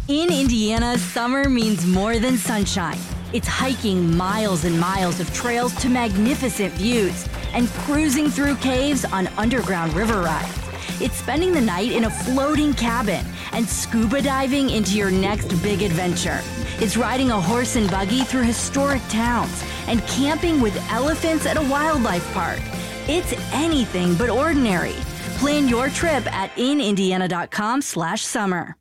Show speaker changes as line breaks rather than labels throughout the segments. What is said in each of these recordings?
In Indiana, summer means more than sunshine. It's hiking miles and miles of trails to magnificent views and cruising through caves on underground river rides. It's spending the night in a floating cabin and scuba diving into your next big adventure. It's riding a horse and buggy through historic towns and camping with elephants at a wildlife park. It's anything but ordinary. Plan your trip at inindiana.com/summer.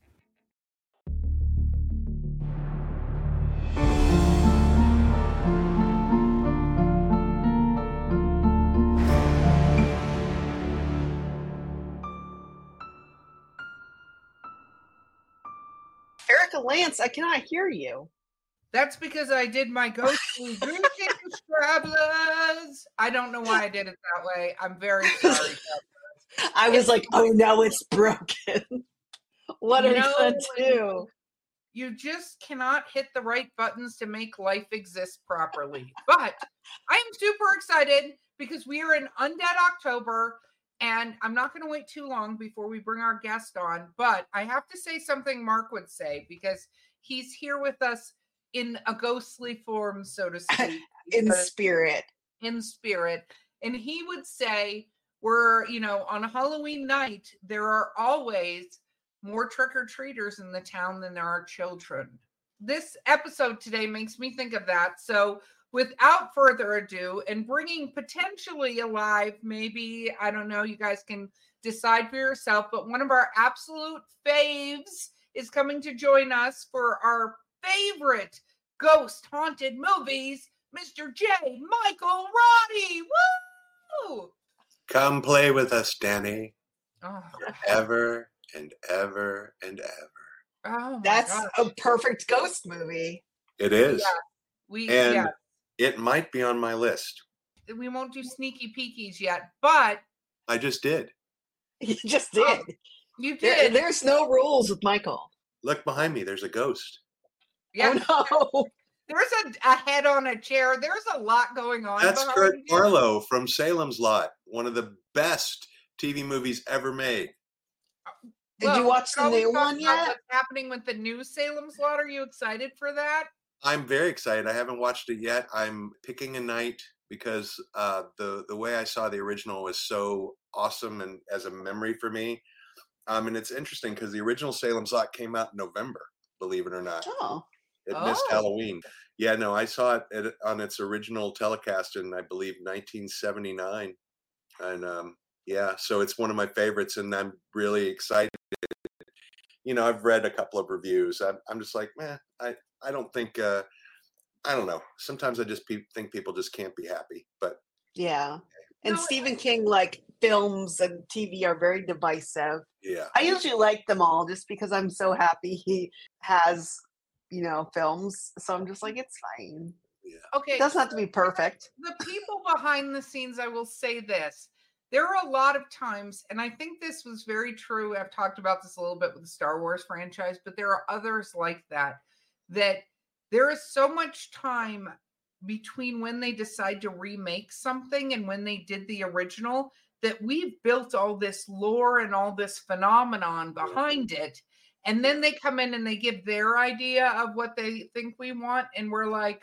Erica Lance, I cannot hear you.
That's because I did my ghostly greetings, travelers. I don't know why I did it that way. I'm very sorry.
I was like, oh no, it's broken. What are we going to do?
You just cannot hit the right buttons to make life exist properly. But I'm super excited because we are in Undead October, and I'm not going to wait too long before we bring our guest on. But I have to say something Mark would say because he's here with us in a ghostly form, so to speak.
In spirit.
In spirit. And he would say, we're, on a Halloween night, there are always more trick-or-treaters in the town than there are children. This episode today makes me think of that. So without further ado, and bringing potentially alive, maybe, I don't know, you guys can decide for yourself, but one of our absolute faves is coming to join us for our favorite ghost haunted movies, Mr. J. Michael Roddy. Woo!
Come play with us, Danny.
Oh,
Ever and ever and ever.
Oh,
that's
gosh.
a perfect ghost movie.
It is.
Yeah.
It might be on my list.
We won't do sneaky peekies yet, but
I just did.
You just did.
You did.
There's no rules with Michael.
Look behind me. There's a ghost.
Yeah.
Oh, no.
There's a head on a chair. There's a lot going on.
That's
behind
Kurt
you.
Barlow from Salem's Lot, one of the best TV movies ever made.
Did you watch the
shall we
new
talk
one
about
yet?
What's happening with the new Salem's Lot? Are you excited for that?
I'm very excited. I haven't watched it yet. I'm picking a night because the way I saw the original was so awesome and as a memory for me. And it's interesting because the original Salem's Lot came out in November, believe it or not.
Oh.
It missed Halloween. Yeah, no, I saw it on its original telecast in, I believe, 1979. And so it's one of my favorites, and I'm really excited. I've read a couple of reviews. I'm just like, man, I don't think, I don't know. Sometimes I just think people just can't be happy. But
yeah. And Stephen King, films and TV are very divisive.
Yeah.
I usually like them all just because I'm so happy he has films. So I'm just like, it's fine.
Yeah.
Okay.
It doesn't have to be perfect.
The people behind the scenes, I will say this. There are a lot of times, and I think this was very true. I've talked about this a little bit with the Star Wars franchise, but there are others like that there is so much time between when they decide to remake something and when they did the original that we've built all this lore and all this phenomenon behind it. And then they come in and they give their idea of what they think we want. And we're like,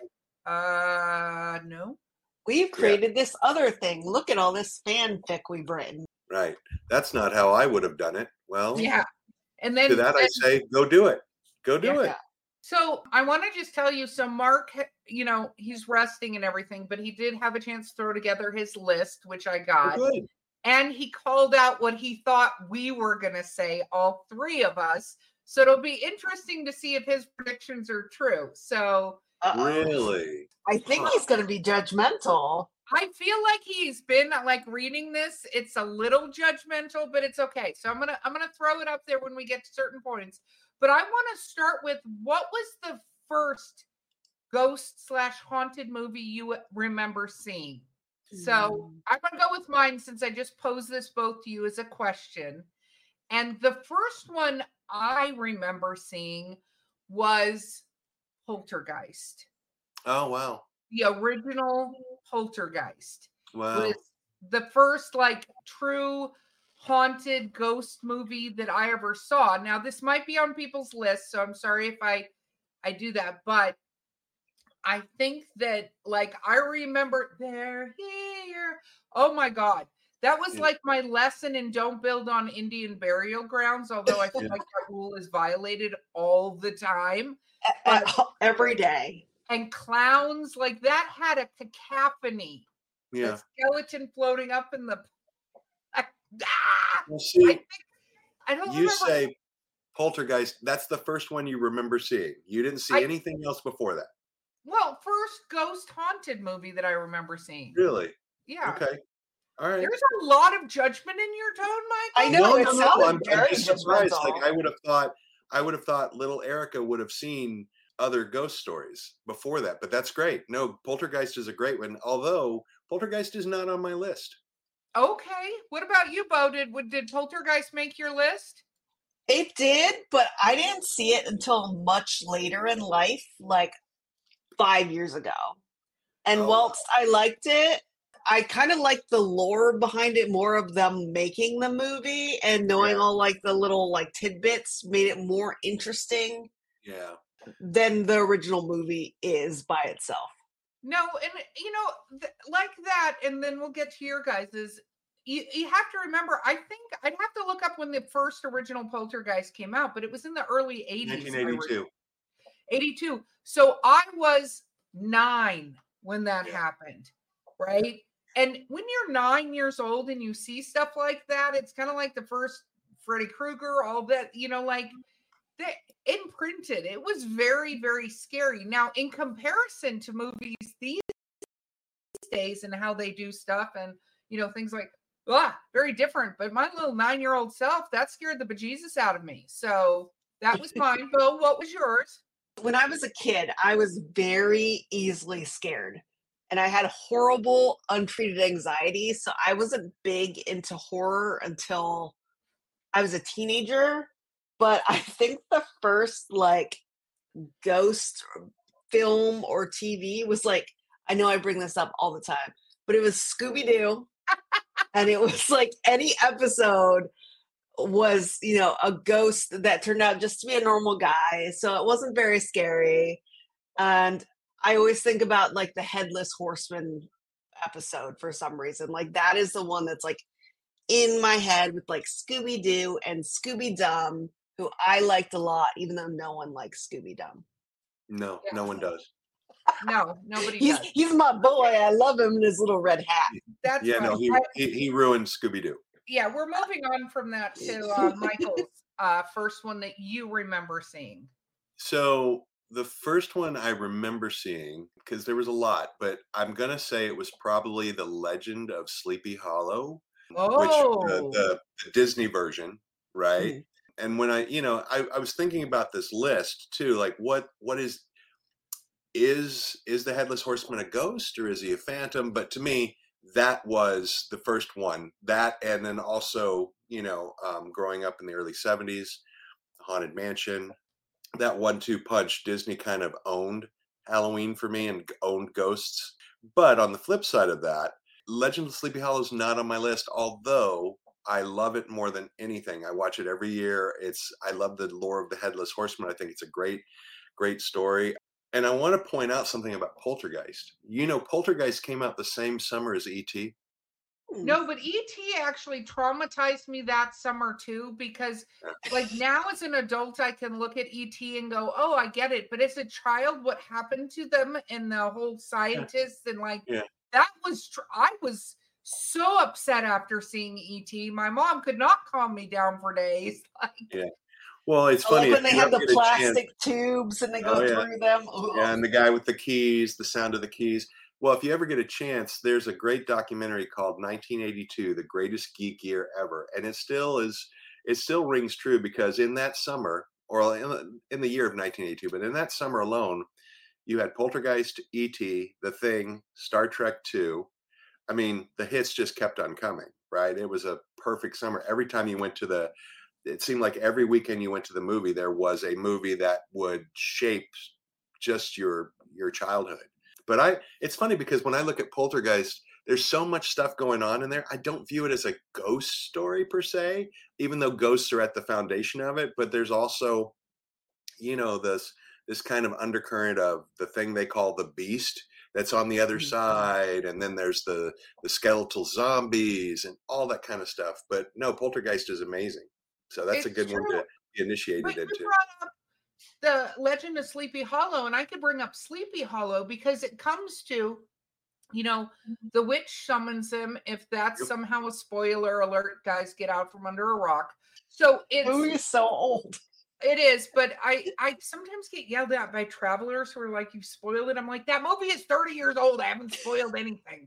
no.
We've created this other thing. Look at all this fanfic we've written.
Right. That's not how I would have done it. Well,
yeah. And then
to that I say, go do it. Go do it.
So I want to just tell you, so Mark, he's resting and everything, but he did have a chance to throw together his list, which I got.
Oh, good.
And he called out what he thought we were going to say, all three of us. So it'll be interesting to see if his predictions are true. So
really,
I think he's going to be judgmental.
I feel like he's been reading this. It's a little judgmental, but it's okay. So I'm gonna throw it up there when we get to certain points. But I want to start with, what was the first ghost/haunted movie you remember seeing? So I'm going to go with mine since I just posed this both to you as a question. And the first one I remember seeing was Poltergeist.
Oh, wow.
The original Poltergeist.
Wow.
Was the first true haunted ghost movie that I ever saw. Now, this might be on people's list, so I'm sorry if I do that, but I think that, like, I remember they're here. Oh my God. That was like my lesson in don't build on Indian burial grounds, although I feel like that rule is violated all the time. But,
every day.
and clowns, like, that had a cacophony.
Yeah.
The skeleton floating up in the.
Well, see,
I don't
you
remember.
say Poltergeist. That's the first one you remember seeing. You didn't see anything else before that.
Well, first ghost haunted movie that I remember seeing.
Really?
Yeah.
Okay. All right.
There's a lot of judgment in your tone, Michael.
I know.
No, I'm
very
just surprised.
judgmental.
Like, I would have thought little Erica would have seen other ghost stories before that, but that's great. No, Poltergeist is a great one. Although Poltergeist is not on my list.
Okay. What about you, Bo? Did Poltergeist make your list?
It did, but I didn't see it until much later in life, like 5 years ago. And whilst I liked it, I kind of liked the lore behind it, more of them making the movie and knowing all like the little like tidbits made it more interesting.
Yeah.
Than the original movie is by itself.
No, and like that, and then we'll get to your guys's. You have to remember, I think I'd have to look up when the first original Poltergeist came out, but it was in the early 80s.
1982.
82. So I was 9 when that happened, right? And when you're 9 years old and you see stuff like that, it's kind of like the first Freddy Krueger, all that, like they imprinted. It was very, very scary. Now, in comparison to movies these days and how they do stuff and, things like, very different. But my little 9-year-old self, that scared the bejesus out of me. So that was mine. Bill, what was yours?
When I was a kid, I was very easily scared. And I had horrible untreated anxiety. So I wasn't big into horror until I was a teenager. But I think the first like ghost film or TV was like, I know I bring this up all the time, but it was Scooby-Doo. And it was like any episode was, a ghost that turned out just to be a normal guy. So it wasn't very scary. And I always think about like the Headless Horseman episode for some reason. Like that is the one that's like in my head with like Scooby-Doo and Scooby-Dum, who I liked a lot, even though no one likes Scooby-Dum.
No, no one does.
No, nobody
does. He's my boy. I love him in his little red hat.
That's
no, he ruined Scooby-Doo.
Yeah, we're moving on from that to Michael's first one that you remember seeing.
So the first one I remember seeing, because there was a lot, but I'm going to say it was probably The Legend of Sleepy Hollow, which the Disney version, right? Mm-hmm. And when I was thinking about this list too, like what is the Headless Horseman a ghost or is he a phantom? But to me, that was the first one. That, and then also, growing up in the early 70s, Haunted Mansion, that 1-2 punch, Disney kind of owned Halloween for me and owned ghosts. But on the flip side of that, Legend of Sleepy Hollow is not on my list, although I love it more than anything. I watch it every year. I love the lore of the Headless Horseman. I think it's a great, great story. And I want to point out something about Poltergeist. Poltergeist came out the same summer as E.T.
No, but E.T. actually traumatized me that summer too, because like now as an adult, I can look at E.T. and go, oh, I get it. But as a child, what happened to them and the whole scientists and that was, I was so upset after seeing E.T. My mom could not calm me down for days.
Well, it's funny.
Like when they have the plastic tubes and they go through them.
Yeah, and the guy with the keys, the sound of the keys. Well, if you ever get a chance, there's a great documentary called 1982, The Greatest Geek Year Ever. And it still rings true because in that summer, or in the year of 1982, but in that summer alone, you had Poltergeist, E.T., The Thing, Star Trek II. I mean, the hits just kept on coming, right? It was a perfect summer. Every time you went to it seemed like every weekend you went to the movie, there was a movie that would shape just your childhood. But it's funny because when I look at Poltergeist, there's so much stuff going on in there. I don't view it as a ghost story per se, even though ghosts are at the foundation of it. But there's also, this kind of undercurrent of the thing they call the beast that's on the other side, and then there's the skeletal zombies and all that kind of stuff. But no, Poltergeist is amazing. So that's a good one to be initiated
But you
into.
brought up the Legend of Sleepy Hollow, and I could bring up Sleepy Hollow because it comes to, the witch summons him. If that's somehow a spoiler alert, guys, get out from under a rock. So
The movie's so old.
it is, but I sometimes get yelled at by travelers who are like, "You spoiled it." I'm like, that movie is 30 years old. I haven't spoiled anything.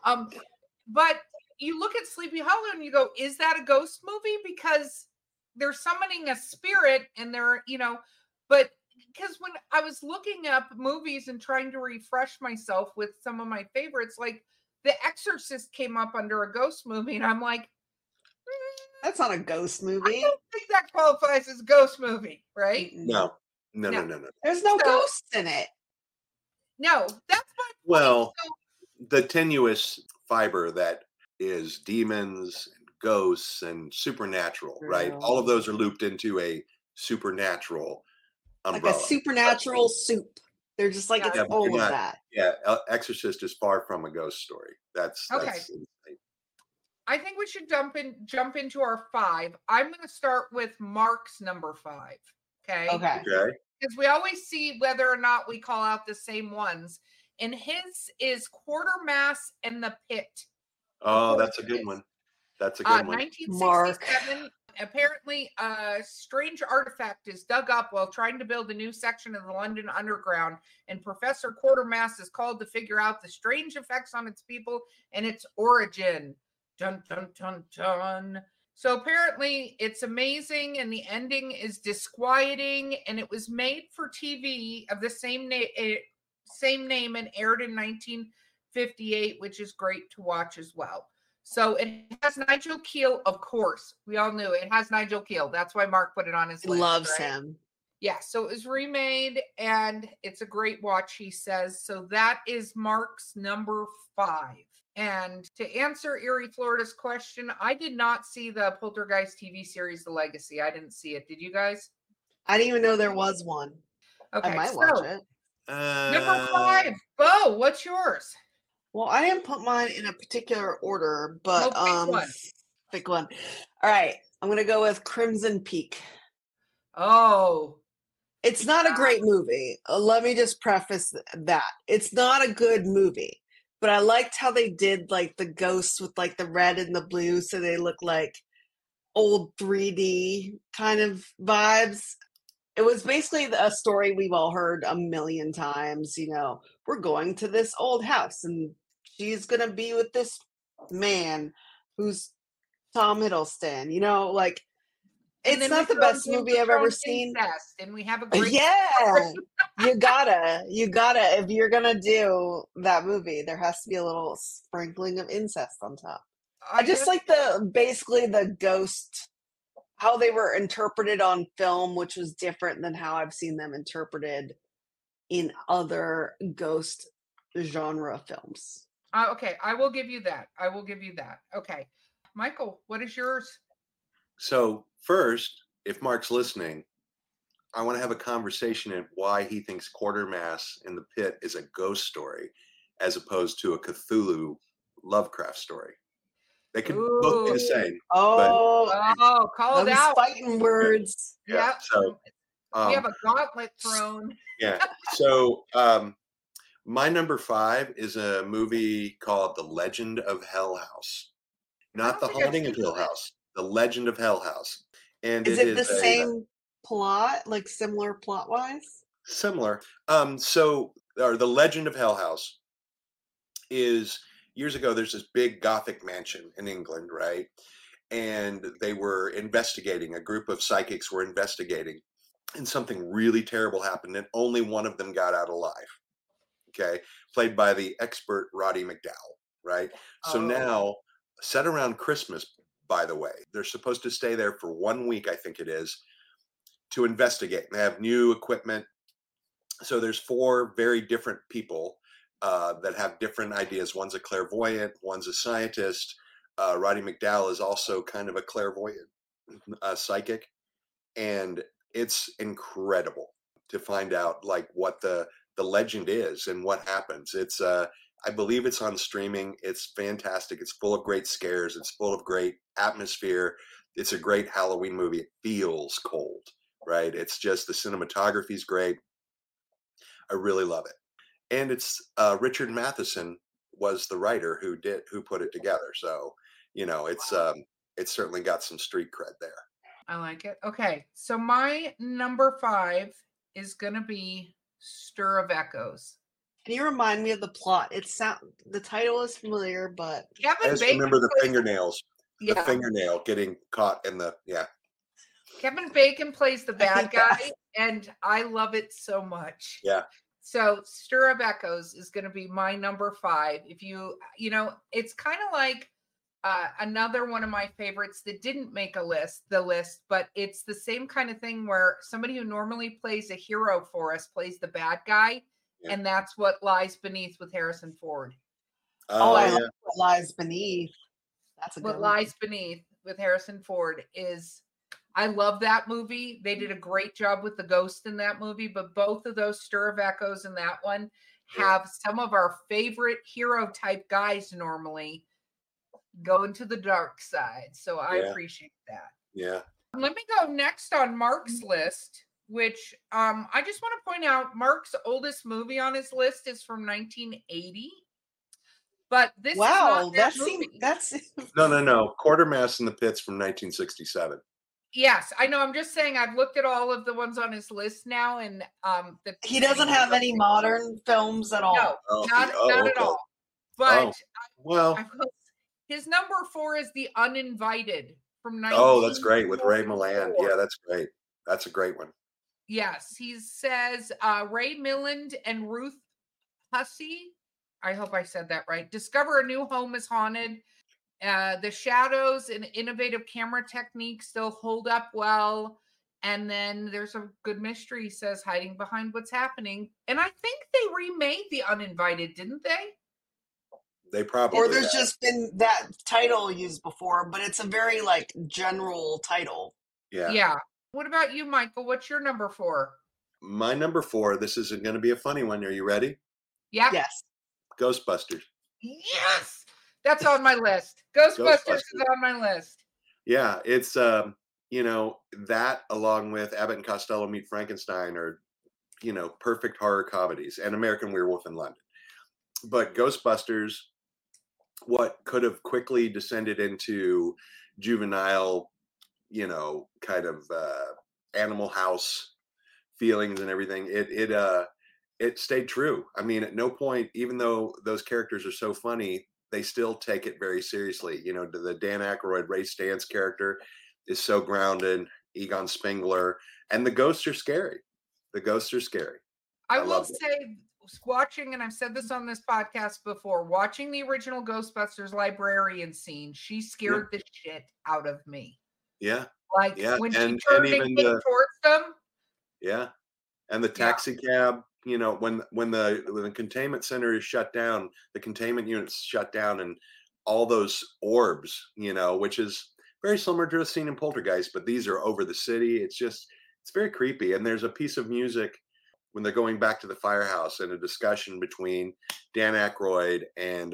But you look at Sleepy Hollow and you go, is that a ghost movie? Because they're summoning a spirit and they're, but because when I was looking up movies and trying to refresh myself with some of my favorites, like The Exorcist came up under a ghost movie, and I'm like,
That's not a ghost movie.
I don't think that qualifies as a ghost movie, right?
No.
There's no ghosts in it.
No, that's my point.
Well, the tenuous fiber that is demons and ghosts and supernatural, right? All of those are looped into a supernatural umbrella.
Like a supernatural soup. They're just like, it's all of that.
Yeah, Exorcist is far from a ghost story. That's insane.
I think we should jump into our 5. I'm going to start with Mark's number 5. Okay. Because we always see whether or not we call out the same ones. And his is Quatermass and the Pit.
Oh, that's a good one. That's a good one.
1967. Apparently, a strange artifact is dug up while trying to build a new section of the London Underground, and Professor Quatermass is called to figure out the strange effects on its people and its origin. Dun, dun, dun, dun. So apparently it's amazing, and the ending is disquieting, and it was made for TV of the same name and aired in 1958, which is great to watch as well. So it has Nigel Keel, of course. We all knew it has Nigel Keel. That's why Mark put it on his list.
Loves him.
Yeah, so it was remade, and it's a great watch, he says. So that is Mark's number 5. And to answer Erie, Florida's question, I did not see the Poltergeist TV series, The Legacy. I didn't see it. Did you guys?
I didn't even know there was one.
Okay,
I might watch it.
Number 5. Bo, what's yours?
Well, I didn't put mine in a particular order, but pick one. All right, I'm gonna go with Crimson Peak.
Oh,
it's not a great movie. Let me just preface that it's not a good movie, but I liked how they did like the ghosts with like the red and the blue, so they look like old 3D kind of vibes. It was basically a story we've all heard a million times. We're going to this old house and she's going to be with this man who's Tom Hiddleston, like it's not the best movie I've ever seen.
And we have a great
you gotta, if you're going to do that movie, there has to be a little sprinkling of incest on top. I just like basically the ghost, how they were interpreted on film, which was different than how I've seen them interpreted in other ghost genre films.
Okay, I will give you that. Okay. Michael, what is yours?
So first, if Mark's listening, I want to have a conversation at why he thinks Quatermass in the Pit is a ghost story as opposed to a Cthulhu Lovecraft story. They could both be the same.
Call it out.
Fighting words.
Yeah. So
we have a gauntlet thrown.
Yeah. So my number 5 is a movie called The Legend of Hell House. Not The Haunting of Hill House. The Legend of Hell House. And
is it the same plot, like similar plot wise?
Similar. The Legend of Hell House is years ago. There's this big Gothic mansion in England, right? And they were investigating. A group of psychics were investigating, and something really terrible happened, and only one of them got out alive. Okay, played by the expert Roddy McDowall, right? So now, set around Christmas, by the way, they're supposed to stay there for 1 week, I think it is, to investigate. They have new equipment. So there's 4 very different people that have different ideas. One's a clairvoyant, one's a scientist. Roddy McDowall is also kind of a clairvoyant psychic, and it's incredible to find out like what the legend is and what happens. It's I believe it's on streaming. It's fantastic. It's full of great scares. It's full of great atmosphere. It's a great Halloween movie. It feels cold, right? It's just the cinematography is great. I really love it. And it's Richard Matheson was the writer who put it together. So, you know, it's certainly got some street cred there.
I like it. Okay. So my number 5 is going to be Stir of Echoes.
Can you remind me of the plot? The title is familiar, but
I just remember the fingernails.
Yeah.
The fingernail getting caught in the
Kevin Bacon plays the bad guy, and I love it so much.
Yeah.
So Stir of Echoes is going to be my number 5. If you know, it's kind of like another one of my favorites that didn't make the list, but it's the same kind of thing where somebody who normally plays a hero for us plays the bad guy, and that's What Lies Beneath with Harrison Ford.
I love What Lies Beneath. That's a good
What Lies Beneath with Harrison Ford is. I love that movie. They did a great job with the ghost in that movie, but both of those Stir of Echoes and that one have some of our favorite hero type guys normally going to the dark side. So I appreciate that.
Yeah.
Let me go next on Mark's list, which I just want to point out Mark's oldest movie on his list is from 1980. But this is not that movie.
No. Quartermass in the Pits from 1967.
Yes, I know. I'm just saying I've looked at all of the ones on his list now, and
he doesn't have any modern films at all.
No, not at all. But his number 4 is The Uninvited from 19.
Oh, that's great with Ray Milland. Yeah, that's great. That's a great one.
Yes, he says Ray Milland and Ruth Hussey. I hope I said that right. Discover a new home is haunted. The shadows and innovative camera techniques still hold up well. And then there's a good mystery, says, hiding behind what's happening. And I think they remade The Uninvited, didn't they?
They probably
Or there's just been that title used before, but it's a very like general title.
Yeah.
Yeah. What about you, Michael? What's your number 4?
My number 4, this is going to be a funny one. Are you ready?
Yeah.
Yes.
Ghostbusters.
Yes. That's on my list. Ghostbusters is on my list.
Yeah, it's you know, that along with Abbott and Costello Meet Frankenstein are, you know, perfect horror comedies, and American Werewolf in London. But Ghostbusters, what could have quickly descended into juvenile, you know, kind of Animal House feelings and everything, it stayed true. I mean, at no point, even though those characters are so funny, they still take it very seriously. You know, the Dan Aykroyd, Ray Stantz character is so grounded. Egon Spengler, and the ghosts are scary. The ghosts are scary.
I will say, watching, and I've said this on this podcast before, watching the original Ghostbusters librarian scene, she scared the shit out of me.
Yeah.
Like when she turned and came towards them.
Yeah. And the taxi cab, you know, when the containment center is shut down, the containment unit's shut down, and all those orbs, you know, which is very similar to a scene in Poltergeist, but these are over the city. It's very creepy. And there's a piece of music when they're going back to the firehouse and a discussion between Dan Aykroyd and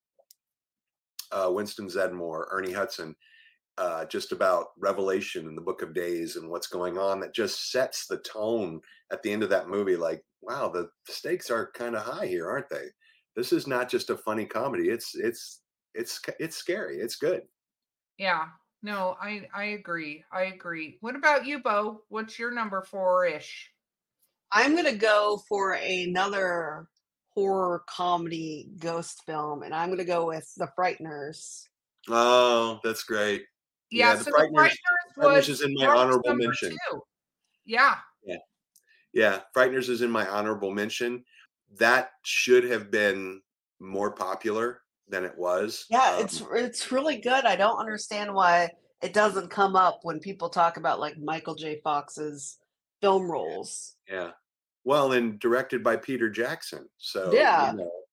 Winston Zeddemore, Ernie Hudson, just about Revelation in the Book of Days and what's going on, that just sets the tone at the end of that movie. Like, wow, the stakes are kind of high here, aren't they? This is not just a funny comedy. It's scary. It's good.
Yeah, no, I agree. I agree. What about you, Bo? What's your number 4-ish?
I'm going to go for another horror comedy ghost film, and I'm going to go with The Frighteners.
Oh, that's great.
Yeah, so The Frighteners
is in my honorable mention.
2. Yeah.
Yeah, Frighteners is in my honorable mention. That should have been more popular than it was.
Yeah, it's really good. I don't understand why it doesn't come up when people talk about like Michael J. Fox's film roles.
Yeah. Well, and directed by Peter Jackson. So,
yeah.
You know,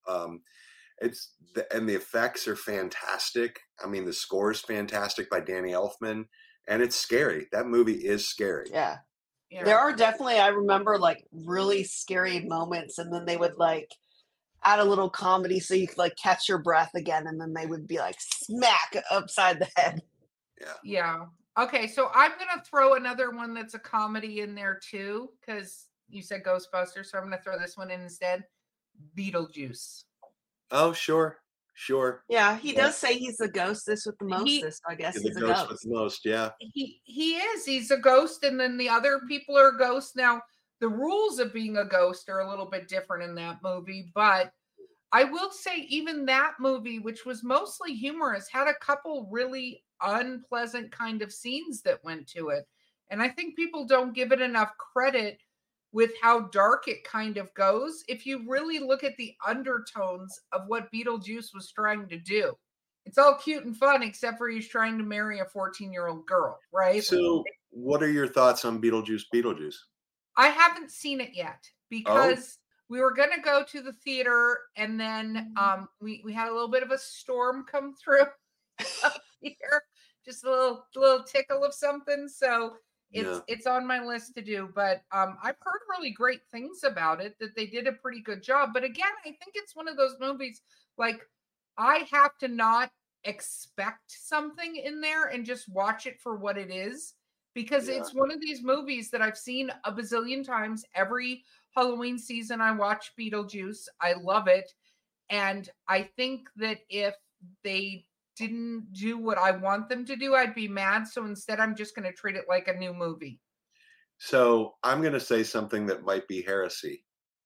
And the effects are fantastic. I mean, the score is fantastic by Danny Elfman, and it's scary. That movie is scary.
Yeah.
Yeah.
There are definitely, I remember, like, really scary moments, and then they would, like, add a little comedy so you could, like, catch your breath again, and then they would be, like, smack upside the head.
Yeah.
Yeah. Okay, so I'm gonna throw another one that's a comedy in there too, because you said Ghostbusters, so I'm gonna throw this one in instead. Beetlejuice.
Oh, sure.
Yeah, he does say he's the ghostest with the mostest. So I guess
He's
he's
the
a
ghost
ghost.
with the most. Yeah.
He is. He's a ghost, and then the other people are ghosts. Now, the rules of being a ghost are a little bit different in that movie, but I will say even that movie, which was mostly humorous, had a couple really unpleasant kind of scenes that went to it. And I think people don't give it enough credit with how dark it kind of goes if you really look at the undertones of what Beetlejuice was trying to do. It's all cute and fun, except for he's trying to marry a 14-year-old girl, right?
So, what are your thoughts on Beetlejuice?
I haven't seen it yet because we were going to go to the theater, and then we had a little bit of a storm come through up here, just a little tickle of something. So it's on my list to do, but I've heard really great things about it, that they did a pretty good job. But again, I think it's one of those movies, like, I have to not expect something in there and just watch it for what it is, because it's one of these movies that I've seen a bazillion times. Every Halloween season I watch Beetlejuice. I love it. And I think that if they didn't do what I want them to do, I'd be mad. So instead, I'm just going to treat it like a new movie.
So, I'm going to say something that might be heresy.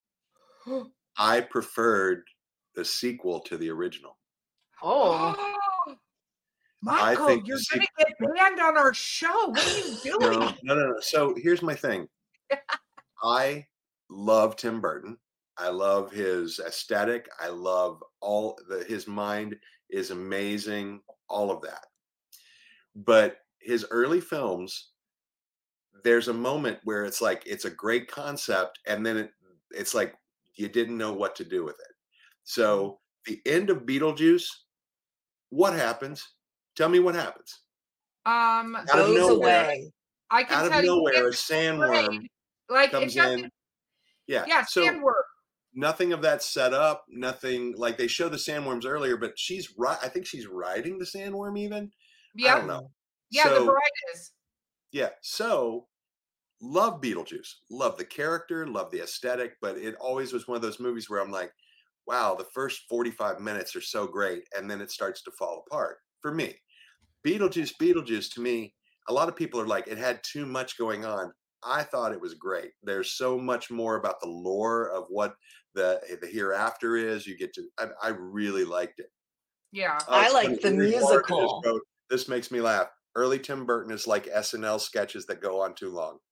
I preferred the sequel to the original.
Oh.
Michael, you're going to get banned on our show. What are you doing?
No. So here's my thing. I love Tim Burton. I love his aesthetic. I love his mind is amazing, all of that. But his early films, there's a moment where it's like, it's a great concept, and then it's like you didn't know what to do with it. So the end of Beetlejuice, what happens? Tell me what happens.
Goes away.
I can
out
tell
of nowhere,
you,
a sandworm comes in. Yeah, so
sandworm.
Nothing of that set up. Nothing, like, they show the sandworms earlier, but I think she's riding the sandworm even.
Yeah.
I don't know.
Yeah,
so,
the bride is.
Yeah. So love Beetlejuice. Love the character. Love the aesthetic. But it always was one of those movies where I'm like, wow, the first 45 minutes are so great, and then it starts to fall apart for me. Beetlejuice to me, a lot of people are like, it had too much going on. I thought it was great. There's so much more about the lore of what the hereafter is. You get to, I really liked it.
Yeah.
I like the musical.
This makes me laugh. Early Tim Burton is like SNL sketches that go on too long.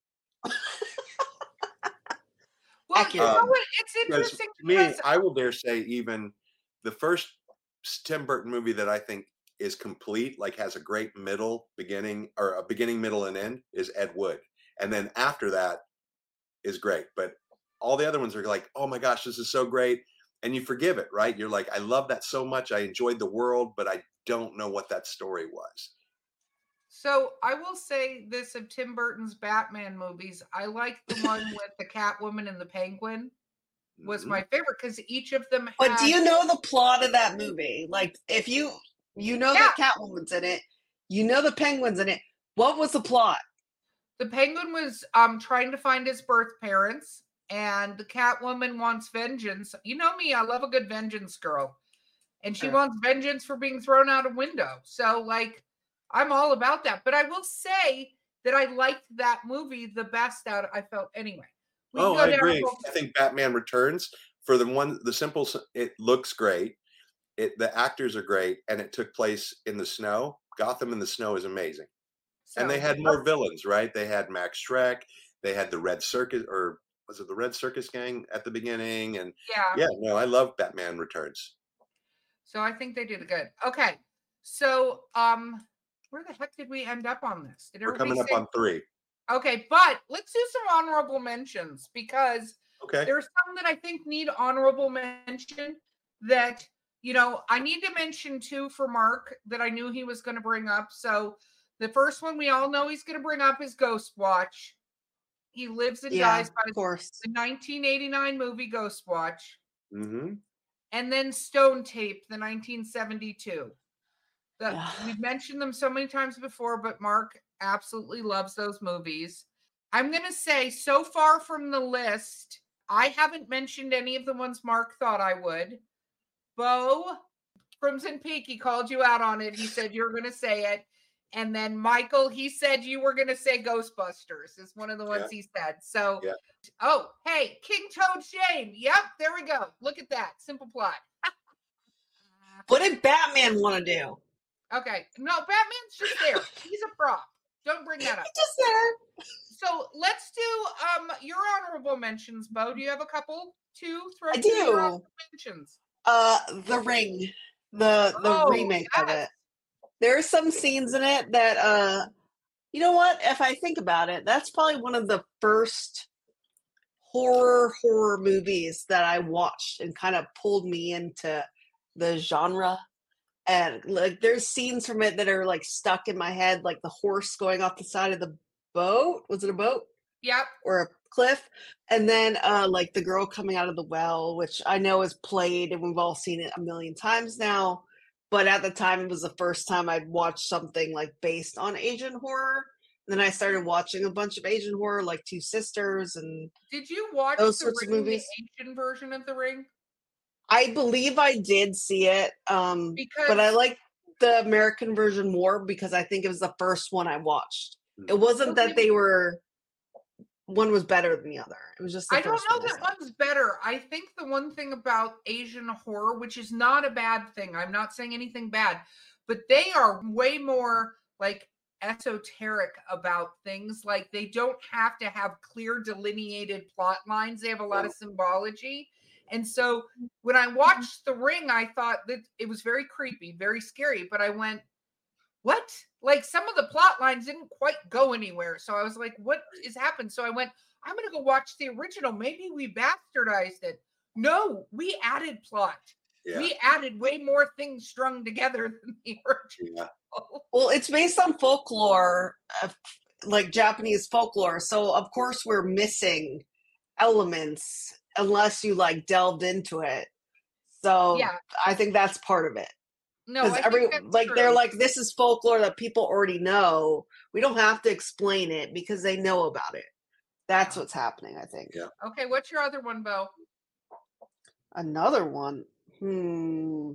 Well, it's interesting.
To me, I will dare say even the first Tim Burton movie that I think is complete, like has a great beginning, middle, and end, is Ed Wood. And then after that is great. But all the other ones are like, oh my gosh, this is so great. And you forgive it, right? You're like, I love that so much. I enjoyed the world, but I don't know what that story was.
So I will say this of Tim Burton's Batman movies, I like the one with the Catwoman and the Penguin was my favorite, because each of them had...
But do you know the plot of that movie? Like, if you know that Catwoman's in it, you know the Penguin's in it, what was the plot?
The Penguin was trying to find his birth parents, and the Catwoman wants vengeance. You know me, I love a good vengeance girl. And she wants vengeance for being thrown out a window. So, like, I'm all about that. But I will say that I liked that movie the best I felt anyway.
I agree. I think Batman Returns, for it looks great. The actors are great, and it took place in the snow. Gotham in the snow is amazing. So, and they had more villains, right? They had Max Schreck. They had the Red Circus, or was it the Red Circus Gang at the beginning? And I love Batman Returns.
So I think they did good. Okay. So where the heck did we end up on this?
We're coming up on 3.
Okay, but let's do some honorable mentions, because there's some that I think need honorable mention, that, you know, I need to mention too for Mark that I knew he was going to bring up. So the first one we all know he's going to bring up is Ghostwatch. He lives and dies by
of course.
the 1989 movie Ghostwatch.
Mm-hmm.
And then Stone Tape, the 1972.
Yeah.
We've mentioned them so many times before, but Mark absolutely loves those movies. I'm going to say, so far from the list, I haven't mentioned any of the ones Mark thought I would. Bo, Crimson Peak, he called you out on it. He said you were going to say it. And then Michael, he said you were going to say Ghostbusters is one of the ones he said. So, oh, hey, King Toad Shane. Yep, there we go. Look at that. Simple plot.
What did Batman want to do?
Okay. No, Batman's just there. He's a prop. Don't bring that up.
Just there.
So let's do your honorable mentions, Bo. Do you have a couple to throw?
I
to your
do.
honorable mentions?
The Ring, the remake of it. There are some scenes in it that, you know what? If I think about it, that's probably one of the first horror movies that I watched and kind of pulled me into the genre. And like, there's scenes from it that are like stuck in my head, like the horse going off the side of the boat. Was it a boat?
Yep.
Or a cliff. And then like the girl coming out of the well, which I know is played and we've all seen it a million times now. But at the time, it was the first time I'd watched something like based on Asian horror. And then I started watching a bunch of Asian horror, like Two Sisters and
did you watch
those
the
sorts of
Ring,
movies.
the Asian version of The Ring?
I believe I did see it, but I like the American version more because I think it was the first one I watched. It wasn't that they were one was better than the other. It was just the
I don't
first
know
one
that one's better. I think the one thing about Asian horror, which is not a bad thing, I'm not saying anything bad, but they are way more like esoteric about things. Like they don't have to have clear delineated plot lines. They have a lot of symbology. And so when I watched The Ring, I thought that it was very creepy, very scary, but I went, what? Like some of the plot lines didn't quite go anywhere. So I was like, what is happening? So I went, I'm going to go watch the original. Maybe we bastardized it. No, we added plot. Yeah. We added way more things strung together than the original.
Yeah. Well, it's based on folklore, like Japanese folklore. So of course we're missing elements unless you like delved into it. So yeah. I think that's part of it.
No, I
think
that's
like
true.
They're like, this is folklore that people already know. We don't have to explain it because they know about it. That's what's happening, I think.
Yeah.
Okay, what's your other one, Bo?
Another one. Candyman.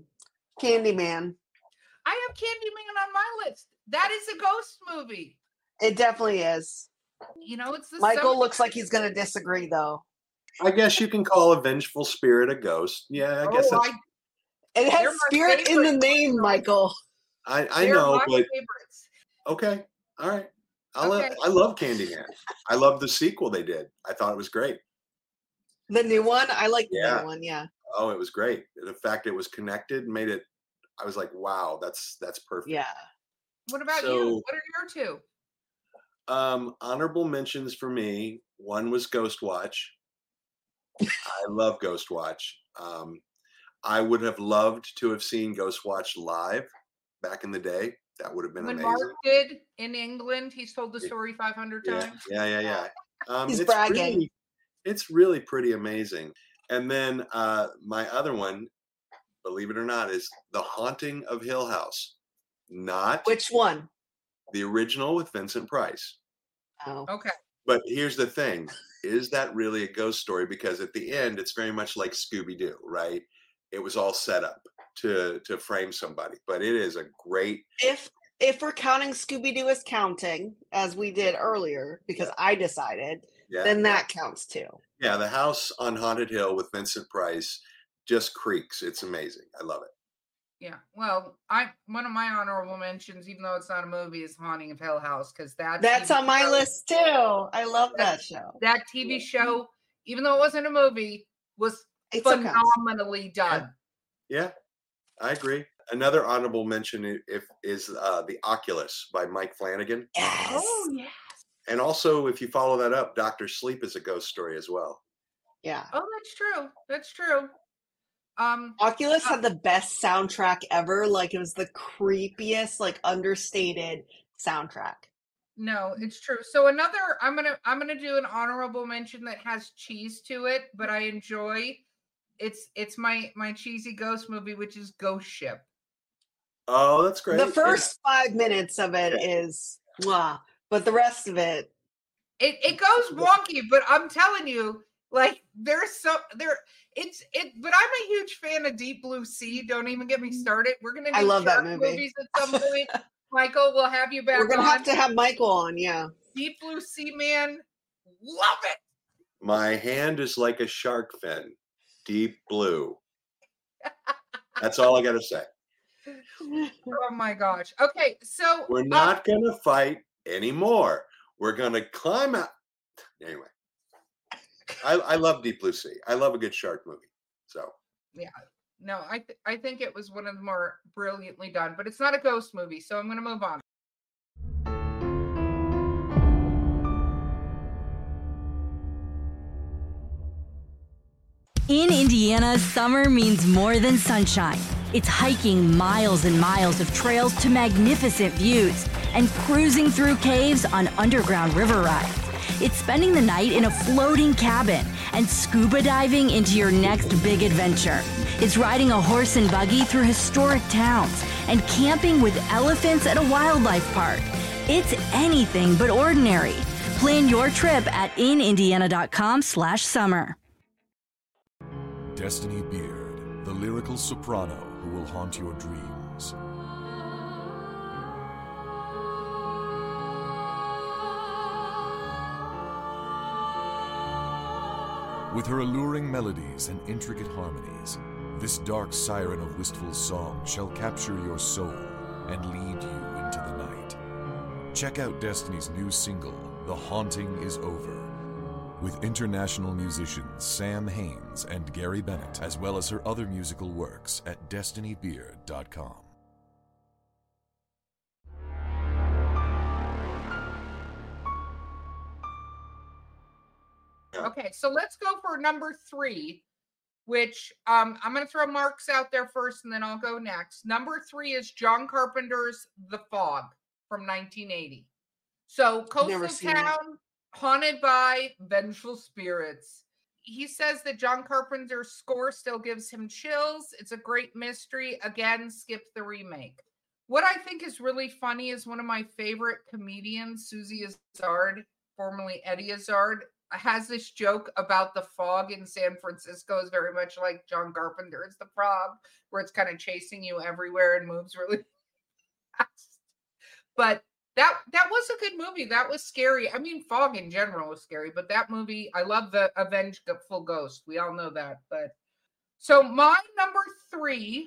I have Candyman on my list. That is a ghost movie.
It definitely is.
You know, it's the
Michael looks like he's going to disagree, though.
I guess you can call a vengeful spirit a ghost. Yeah, I guess that's...
It has spirit in the name, Michael.
I know, but favorites. Okay, all right. I love Candyman. I love the sequel they did. I thought it was great.
The new one, I like the new one. Yeah.
Oh, it was great. The fact it was connected made it. I was like, wow, that's perfect.
Yeah.
What about you? What are your two?
Honorable mentions for me. One was Ghostwatch. I love Ghostwatch. I would have loved to have seen Ghostwatch live back in the day. That would have been amazing.
When Mark did in England, he's told the story 500 times.
Yeah.
He's bragging.
It's really pretty amazing. And then my other one, believe it or not, is The Haunting of Hill House. Not
which one?
The original with Vincent Price.
Oh,
okay.
But here's the thing: is that really a ghost story? Because at the end, it's very much like Scooby-Doo, right? It was all set up to frame somebody, but it is a great.
If we're counting Scooby-Doo as counting, as we did earlier, because I decided, then that counts too.
Yeah, The House on Haunted Hill with Vincent Price just creaks. It's amazing. I love it.
Yeah. Well, one of my honorable mentions, even though it's not a movie, is Haunting of Hill House, because that's
on my list too. I love that show.
That TV show, even though it wasn't a movie, was phenomenally done.
Yeah, I agree. Another honorable mention is The Oculus by Mike Flanagan.
Yes.
Oh, yes.
And also, if you follow that up, Dr. Sleep is a ghost story as well.
Yeah.
Oh, that's true. That's true.
Oculus had the best soundtrack ever. Like, it was the creepiest, like, understated soundtrack.
No, it's true. So another, I'm gonna do an honorable mention that has cheese to it, but I enjoy. It's my cheesy ghost movie, which is Ghost Ship.
Oh, that's great.
The first 5 minutes of it is mwah, but the rest of it,
it goes wonky. But I'm telling you, like but I'm a huge fan of Deep Blue Sea. Don't even get me started. We're gonna do
I love that
shark
movie.
movies at some point. Michael, we'll have you back.
We're gonna have to have Michael on. Yeah,
Deep Blue Sea, man, love it.
My hand is like a shark fin, deep blue. That's all I got to say.
Oh my gosh. Okay, so
We're not going to fight anymore. We're going to climb out. Anyway, I love Deep Blue Sea. I love a good shark movie. So
yeah, no, I think it was one of the more brilliantly done, but it's not a ghost movie, so I'm going to move on.
In Indiana, summer means more than sunshine. It's hiking miles and miles of trails to magnificent views and cruising through caves on underground river rides. It's spending the night in a floating cabin and scuba diving into your next big adventure. It's riding a horse and buggy through historic towns and camping with elephants at a wildlife park. It's anything but ordinary. Plan your trip at inindiana.com/summer.
Destiny Beard, the lyrical soprano who will haunt your dreams. With her alluring melodies and intricate harmonies, this dark siren of wistful song shall capture your soul and lead you into the night. Check out Destiny's new single, The Haunting Is Over, with international musicians Sam Haines and Gary Bennett, as well as her other musical works at destinybeard.com.
Okay, so let's go for number 3, which I'm going to throw marks out there first, and then I'll go next. Number 3 is John Carpenter's The Fog from 1980. So coastal town, haunted by vengeful spirits. He says that John Carpenter's score still gives him chills. It's a great mystery. Again, skip the remake. What I think is really funny is one of my favorite comedians, Susie Azard, formerly Eddie Azard, has this joke about the fog in San Francisco is very much like John Carpenter's The Fog, where it's kind of chasing you everywhere and moves really fast. But that was a good movie. That was scary. I mean, Fog in general was scary, but that movie, I love the Avengeful Ghost. We all know that. But so my number 3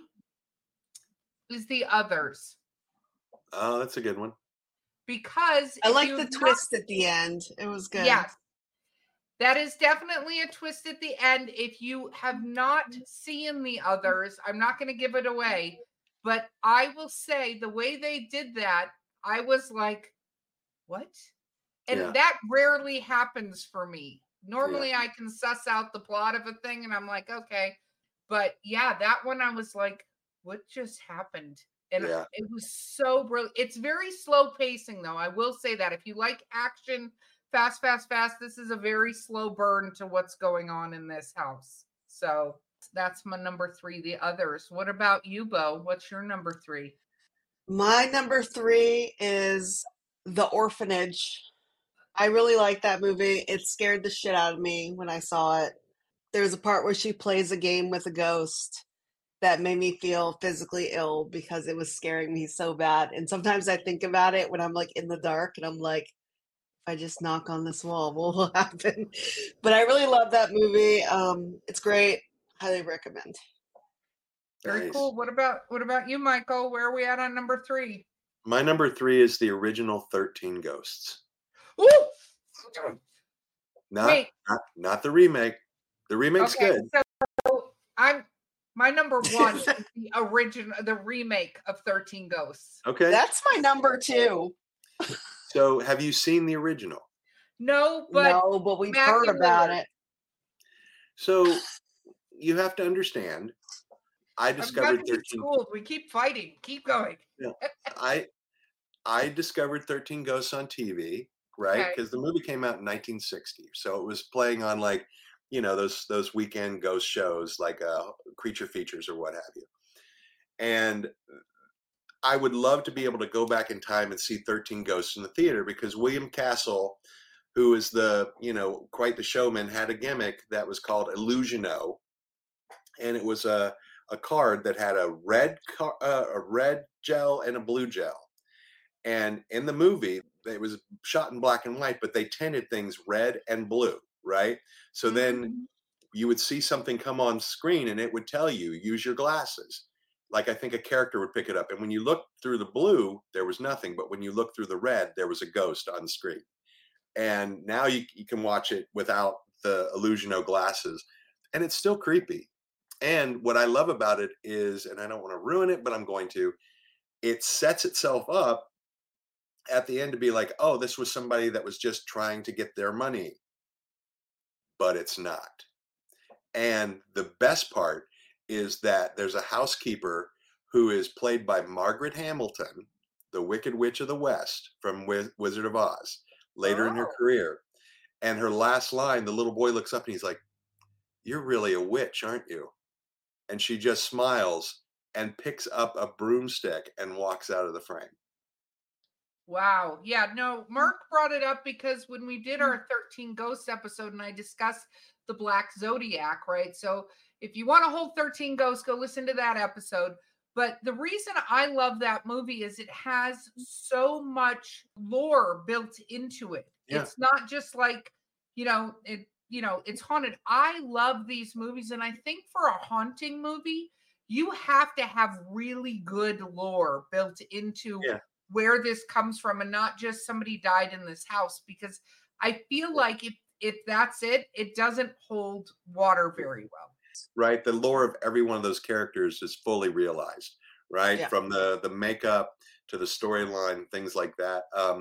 is The Others.
Oh, that's a good one.
Because
I like the twist at the end. It was good.
Yes. That is definitely a twist at the end. If you have not seen The Others, I'm not going to give it away, but I will say the way they did that, I was like, what? And that rarely happens for me. Normally I can suss out the plot of a thing and I'm like, okay. But yeah, that one I was like, what just happened? And it was so brilliant. It's very slow pacing though. I will say that if you like action, fast, this is a very slow burn to what's going on in this house. So that's my number 3, The Others. What about you, Bo? What's your number 3?
My number 3 is The Orphanage. I really like that movie. It scared the shit out of me when I saw it. There's a part where she plays a game with a ghost that made me feel physically ill because it was scaring me so bad. And sometimes I think about it when I'm like in the dark and I'm like, if I just knock on this wall, what will happen? But I really love that movie. It's great. Highly recommend.
Very cool. What about you, Michael? Where are we at on number 3?
My number 3 is the original 13 Ghosts.
Ooh!
Not the remake. The remake's good.
So my number 1 is the original, the remake of 13 Ghosts.
Okay.
That's my number 2.
So have you seen the original?
No, but
we've heard about it.
So you have to understand I
I'm
discovered
about to get
13.
schooled. We keep fighting. Keep going.
Yeah, I discovered 13 Ghosts on TV, right?
Okay.
Because the movie came out in 1960, so it was playing on like, those weekend ghost shows like Creature Features or what have you. And I would love to be able to go back in time and see 13 Ghosts in the theater because William Castle, who is quite the showman, had a gimmick that was called Illusiono, and it was a card that had a red gel and a blue gel. And in the movie, it was shot in black and white, but they tinted things red and blue, right? So then you would see something come on screen and it would tell you, use your glasses. Like I think a character would pick it up. And when you looked through the blue, there was nothing. But when you looked through the red, there was a ghost on screen. And now you can watch it without the Illusiono glasses. And it's still creepy. And what I love about it is, and I don't want to ruin it, but I'm going to, it sets itself up at the end to be like, oh, this was somebody that was just trying to get their money. But it's not. And the best part is that there's a housekeeper who is played by Margaret Hamilton, the Wicked Witch of the West from Wizard of Oz, later in her career. And her last line, the little boy looks up and he's like, "You're really a witch, aren't you?" And she just smiles and picks up a broomstick and walks out of the frame.
Wow. Yeah, no, Mark brought it up because when we did our 13 Ghosts episode and I discussed the Black Zodiac, right? So if you want a whole 13 Ghosts, go listen to that episode. But the reason I love that movie is it has so much lore built into it. Yeah. It's not just like, it's haunted. I love these movies. And I think for a haunting movie, you have to have really good lore built into where this comes from and not just somebody died in this house, because I feel like if that's it, it doesn't hold water very well.
Right. The lore of every one of those characters is fully realized, right? Yeah. From the makeup to the storyline, things like that.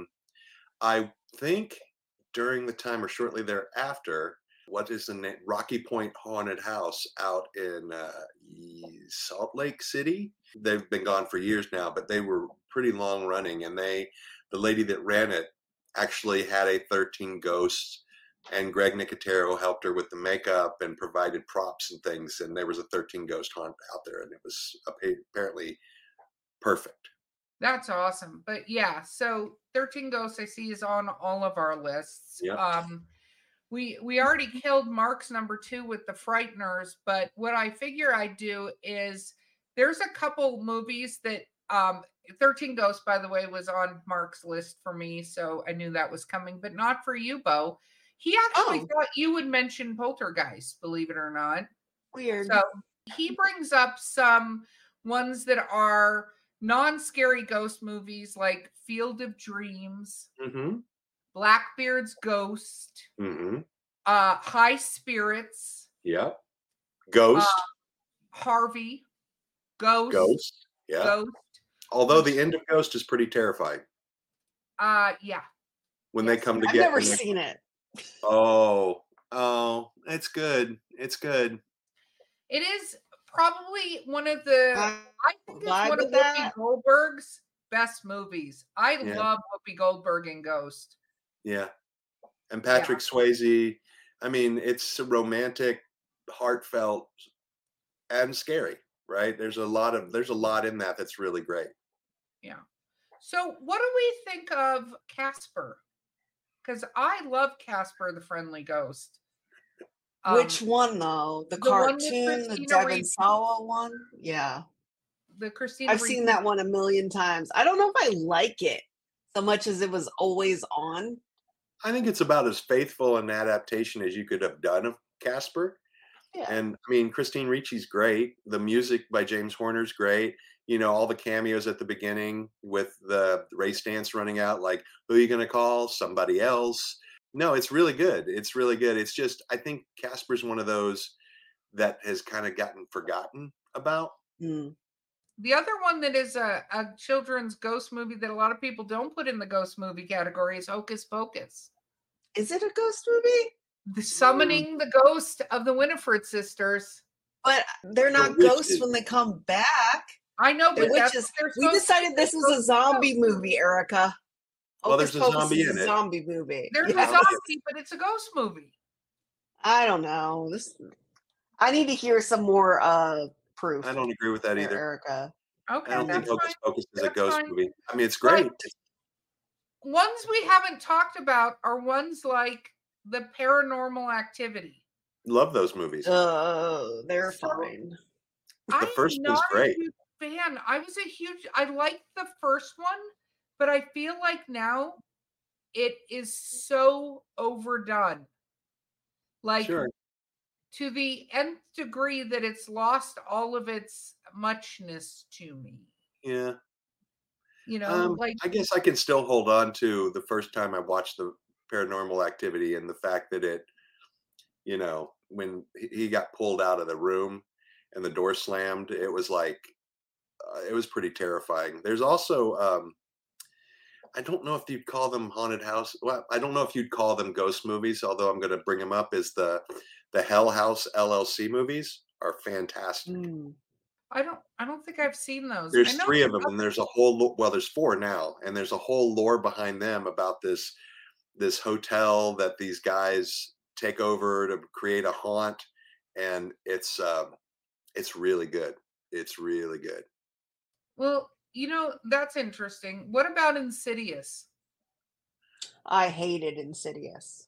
I think during the time or shortly thereafter, what is the name? Rocky Point Haunted House out in Salt Lake City. They've been gone for years now, but they were pretty long running. And the lady that ran it actually had a 13 Ghosts, and Greg Nicotero helped her with the makeup and provided props and things. And there was a 13 Ghost haunt out there, and it was apparently perfect.
That's awesome. But yeah, so 13 Ghosts I see is on all of our lists. Yep. We already killed Mark's number 2 with The Frighteners, but what I figure I'd do is there's a couple movies that 13 Ghosts, by the way, was on Mark's list for me, so I knew that was coming, but not for you, Bo. He actually thought you would mention Poltergeist, believe it or not.
Weird.
So he brings up some ones that are non-scary ghost movies like Field of Dreams, Blackbeard's Ghost, High Spirits.
Yep. Ghost.
Harvey. Ghost.
Yeah. Ghost. Although the end of Ghost is pretty terrifying.
Yeah.
When they come together.
I've never seen it.
Oh, it's good. It's good.
It is probably one of the I think it's one of Whoopi Goldberg's best movies. I love Whoopi Goldberg in Ghost.
Yeah. And Patrick Swayze. I mean, it's romantic, heartfelt, and scary, right? There's a lot in that that's really great.
Yeah. So what do we think of Casper? Because I love Casper the Friendly Ghost.
Which one though? The cartoon, the Devon Sawa one? Yeah.
The Christina
I've seen that one a million times. I don't know if I like it so much as it was always on.
I think it's about as faithful an adaptation as you could have done of Casper. Yeah. And I mean, Christine Ricci's great. The music by James Horner's great. All the cameos at the beginning with the race dance running out, like, who are you going to call? Somebody else. No, it's really good. It's really good. It's just, I think Casper's one of those that has kind of gotten forgotten about.
The other one that is a children's ghost movie that a lot of people don't put in the ghost movie category is Hocus Pocus.
Is it a ghost movie?
The Summoning the Ghost of the Winifred Sisters.
But they're not ghosts when they come back.
I know, but
They're witches. We decided this was a zombie movie, Erica.
Well, there's a zombie in it.
Zombie movie.
There's a zombie, but it's a ghost movie.
I don't know. I need to hear some more proof.
I don't agree with that either,
Erica.
Okay,
I don't think Hocus Pocus is a ghost
fine.
movie. I mean, it's great.
Ones we haven't talked about are ones like the Paranormal Activity.
Love those movies.
They're fine.
The first one's great.
I'm not a huge fan. I liked the first one, but I feel like now it is so overdone. Like,
Sure.
to the nth degree that it's lost all of its muchness to me.
Yeah.
You know,
I guess I can still hold on to the first time I watched the Paranormal Activity and the fact that it, you know, when he got pulled out of the room and the door slammed, it was like, it was pretty terrifying. There's also, I don't know if you'd call them haunted house. Well, I don't know if you'd call them ghost movies, although I'm going to bring them up, is the Hell House LLC movies are fantastic.
I don't think I've seen those.
There's 3 of them, and there's a whole, well, there's 4 now, and there's a whole lore behind them about this hotel that these guys take over to create a haunt, and it's really good. It's really good.
Well, you know, that's interesting. What about Insidious?
I hated Insidious.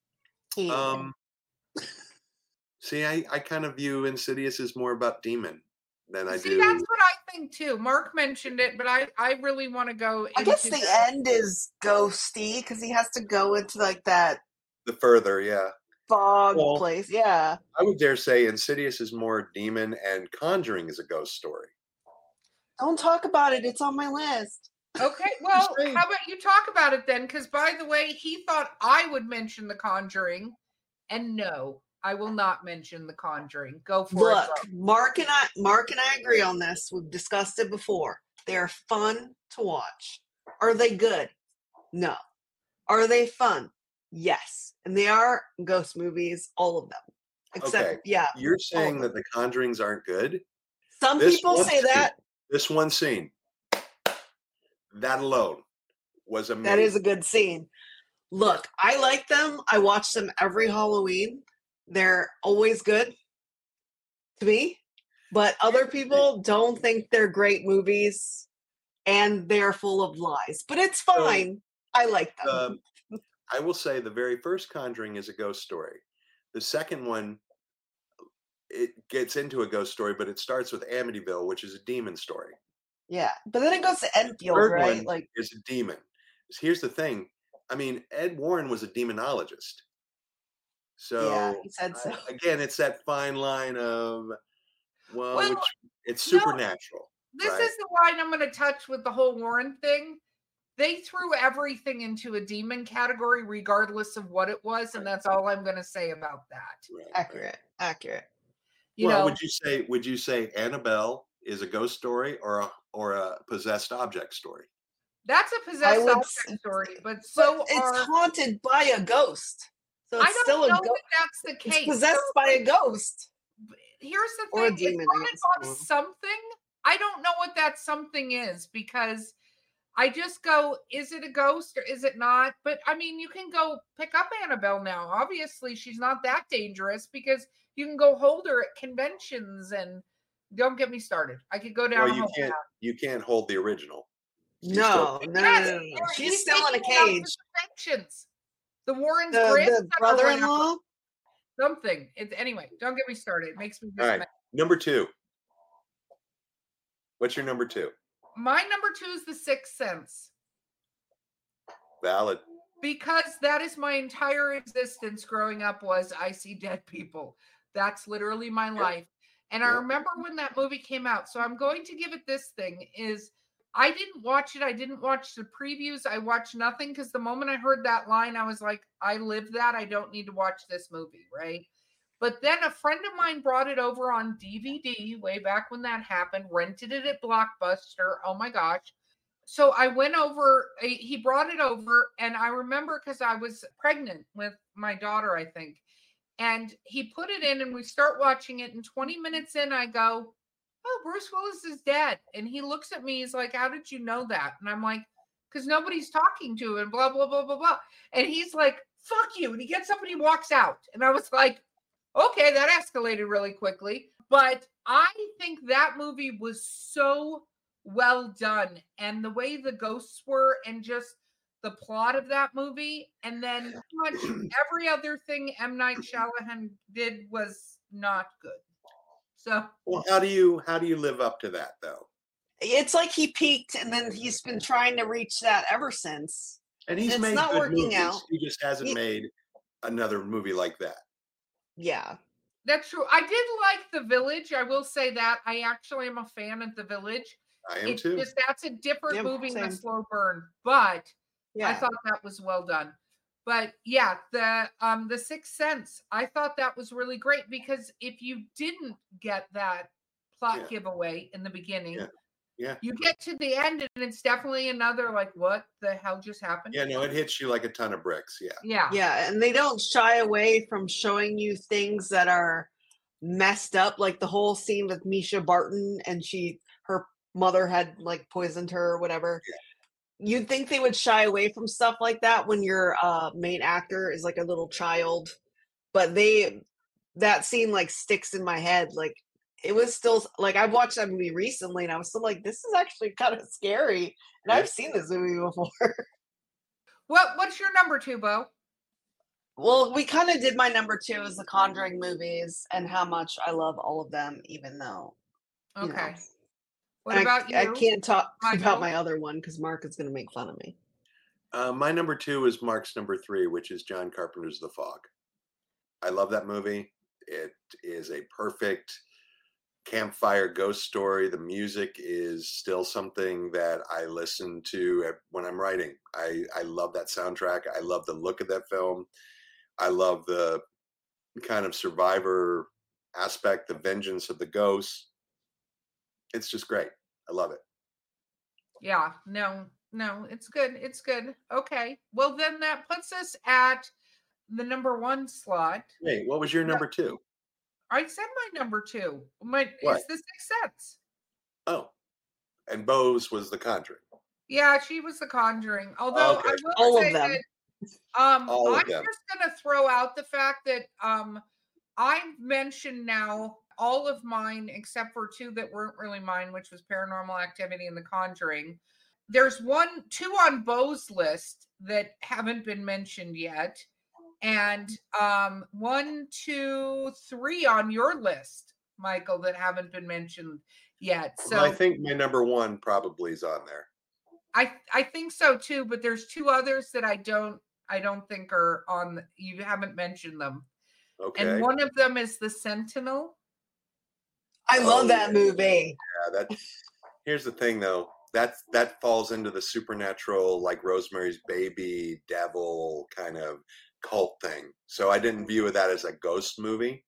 See, I kind of view Insidious as more about demon than I do.
That's what I think too. Mark mentioned it, but I really want to go.
I guess the end is ghosty because he has to go into like that.
The further, yeah.
Fog place, yeah.
I would dare say Insidious is more demon, and Conjuring is a ghost story.
Don't talk about it. It's on my list.
Okay, well, how about you talk about it then? Because, by the way, he thought I would mention The Conjuring, and no, I will not mention The Conjuring. Go for it.
Look, Mark and I agree on this. We've discussed it before. They are fun to watch. Are they good? No. Are they fun? Yes. And they are ghost movies, all of them. Except, yeah.
You're saying that The Conjurings aren't good?
Some people say that.
This one scene, that alone was amazing.
That is a good scene. Look, I like them. I watch them every Halloween. They're always good to me. But other people don't think they're great movies, and they're full of lies. But it's fine. I like them.
I will say the very first Conjuring is a ghost story. The second one, it gets into a ghost story, but it starts with Amityville, which is a demon story.
Yeah, but then it goes to Enfield, right?
Like, is a demon. Here's the thing. I mean, Ed Warren was a demonologist. So
yeah, he said so.
Again, it's that fine line of, which it's supernatural.
This is the line I'm going to touch with the whole Warren thing. They threw everything into a demon category, regardless of what it was, and that's all I'm going to say about that.
Right. Accurate.
Would you say Annabelle is a ghost story or a possessed object story?
That's a possessed object story, but
it's haunted by a ghost. So it's still a ghost.
That's the case.
It's possessed by a ghost.
Here's the thing: or a demon, it's haunted by something. I don't know what that something is because I just go, is it a ghost or is it not? But I mean, you can go pick up Annabelle now. Obviously, she's not that dangerous because you can go hold her at conventions and don't get me started. I could go down.
You can't hold the original.
No. She's still in a cage.
The Warrens,
the brother-in-law.
Something. Anyway, don't get me started. It makes me.
All right, number 2. What's your number 2?
My number 2 is The Sixth Sense.
Valid.
Because that is my entire existence growing up was I see dead people. That's literally my life. And I remember when that movie came out. So I'm going to give it this thing is I didn't watch it. I didn't watch the previews. I watched nothing because the moment I heard that line, I was like, I live that. I don't need to watch this movie, right? But then a friend of mine brought it over on DVD way back when that happened, rented it at Blockbuster. Oh my gosh. So I went over, he brought it over, and I remember because I was pregnant with my daughter, I think. And he put it in and we start watching it. And 20 minutes in, I go, oh, Bruce Willis is dead. And he looks at me, he's like, how did you know that? And I'm like, because nobody's talking to him, blah, blah, blah, blah, blah. And he's like, fuck you. And he gets up and he walks out. And I was like, okay, that escalated really quickly. But I think that movie was so well done. And the way the ghosts were and just the plot of that movie, and then pretty much every other thing M. Night Shyamalan did was not good. So,
well, how do you live up to that though?
It's like he peaked, and then he's been trying to reach that ever since.
And he's
It's
made
not
good
working
movies.
out.
He just hasn't made another movie like that.
Yeah,
that's true. I did like The Village. I will say that. I actually am a fan of The Village.
I am too.
Just, that's a different movie than a
same.
slow burn, but
yeah.
I thought that was well done. But yeah, the Sixth Sense, I thought that was really great because if you didn't get that plot giveaway in the beginning, you get to the end and it's definitely another like, what the hell just happened?
Yeah, no, it hits you like a ton of bricks.
Yeah, and they don't shy away from showing you things that are messed up, like the whole scene with Misha Barton and her mother had like poisoned her or whatever. You'd think they would shy away from stuff like that when your main actor is like a little child, but that scene like sticks in my head. Like it was still like, I've watched that movie recently and I was still like, this is actually kind of scary. And I've seen this movie before.
What's your number 2, Bo?
Well, we kind of did my number 2 is the Conjuring movies and how much I love all of them, even though.
Okay.
You know.
What about you?
I can't talk
Michael?
about my other one because Mark is going to make fun of me.
My number 2 is Mark's number 3, which is John Carpenter's The Fog. I love that movie. It is a perfect campfire ghost story. The music is still something that I listen to when I'm writing. I love that soundtrack. I love the look of that film. I love the kind of survivor aspect, the vengeance of the ghosts. It's just great. I love it.
Yeah, no, it's good. It's good. Okay. Well, then that puts us at the number 1 slot.
Wait, what was your number 2?
I said my number 2.
What?
It's The Sixth Sense.
Oh, and Bo's was The Conjuring.
Yeah, she was The Conjuring. Although I will
all
say
of them.
that
All
I'm
of them.
just going to throw out the fact that I've mentioned now all of mine except for 2 that weren't really mine, which was Paranormal Activity and The Conjuring. There's 2 on Bo's list that haven't been mentioned yet. And 1, 2, 3 on your list, Michael, that haven't been mentioned yet. So
well, I think my number 1 probably is on there.
I think so too, but there's 2 others that I don't think are on. You haven't mentioned them.
Okay.
And one of them is The Sentinel.
I love that movie.
Yeah, here's the thing though. That falls into the supernatural, like Rosemary's Baby, devil kind of cult thing. So I didn't view that as a ghost movie.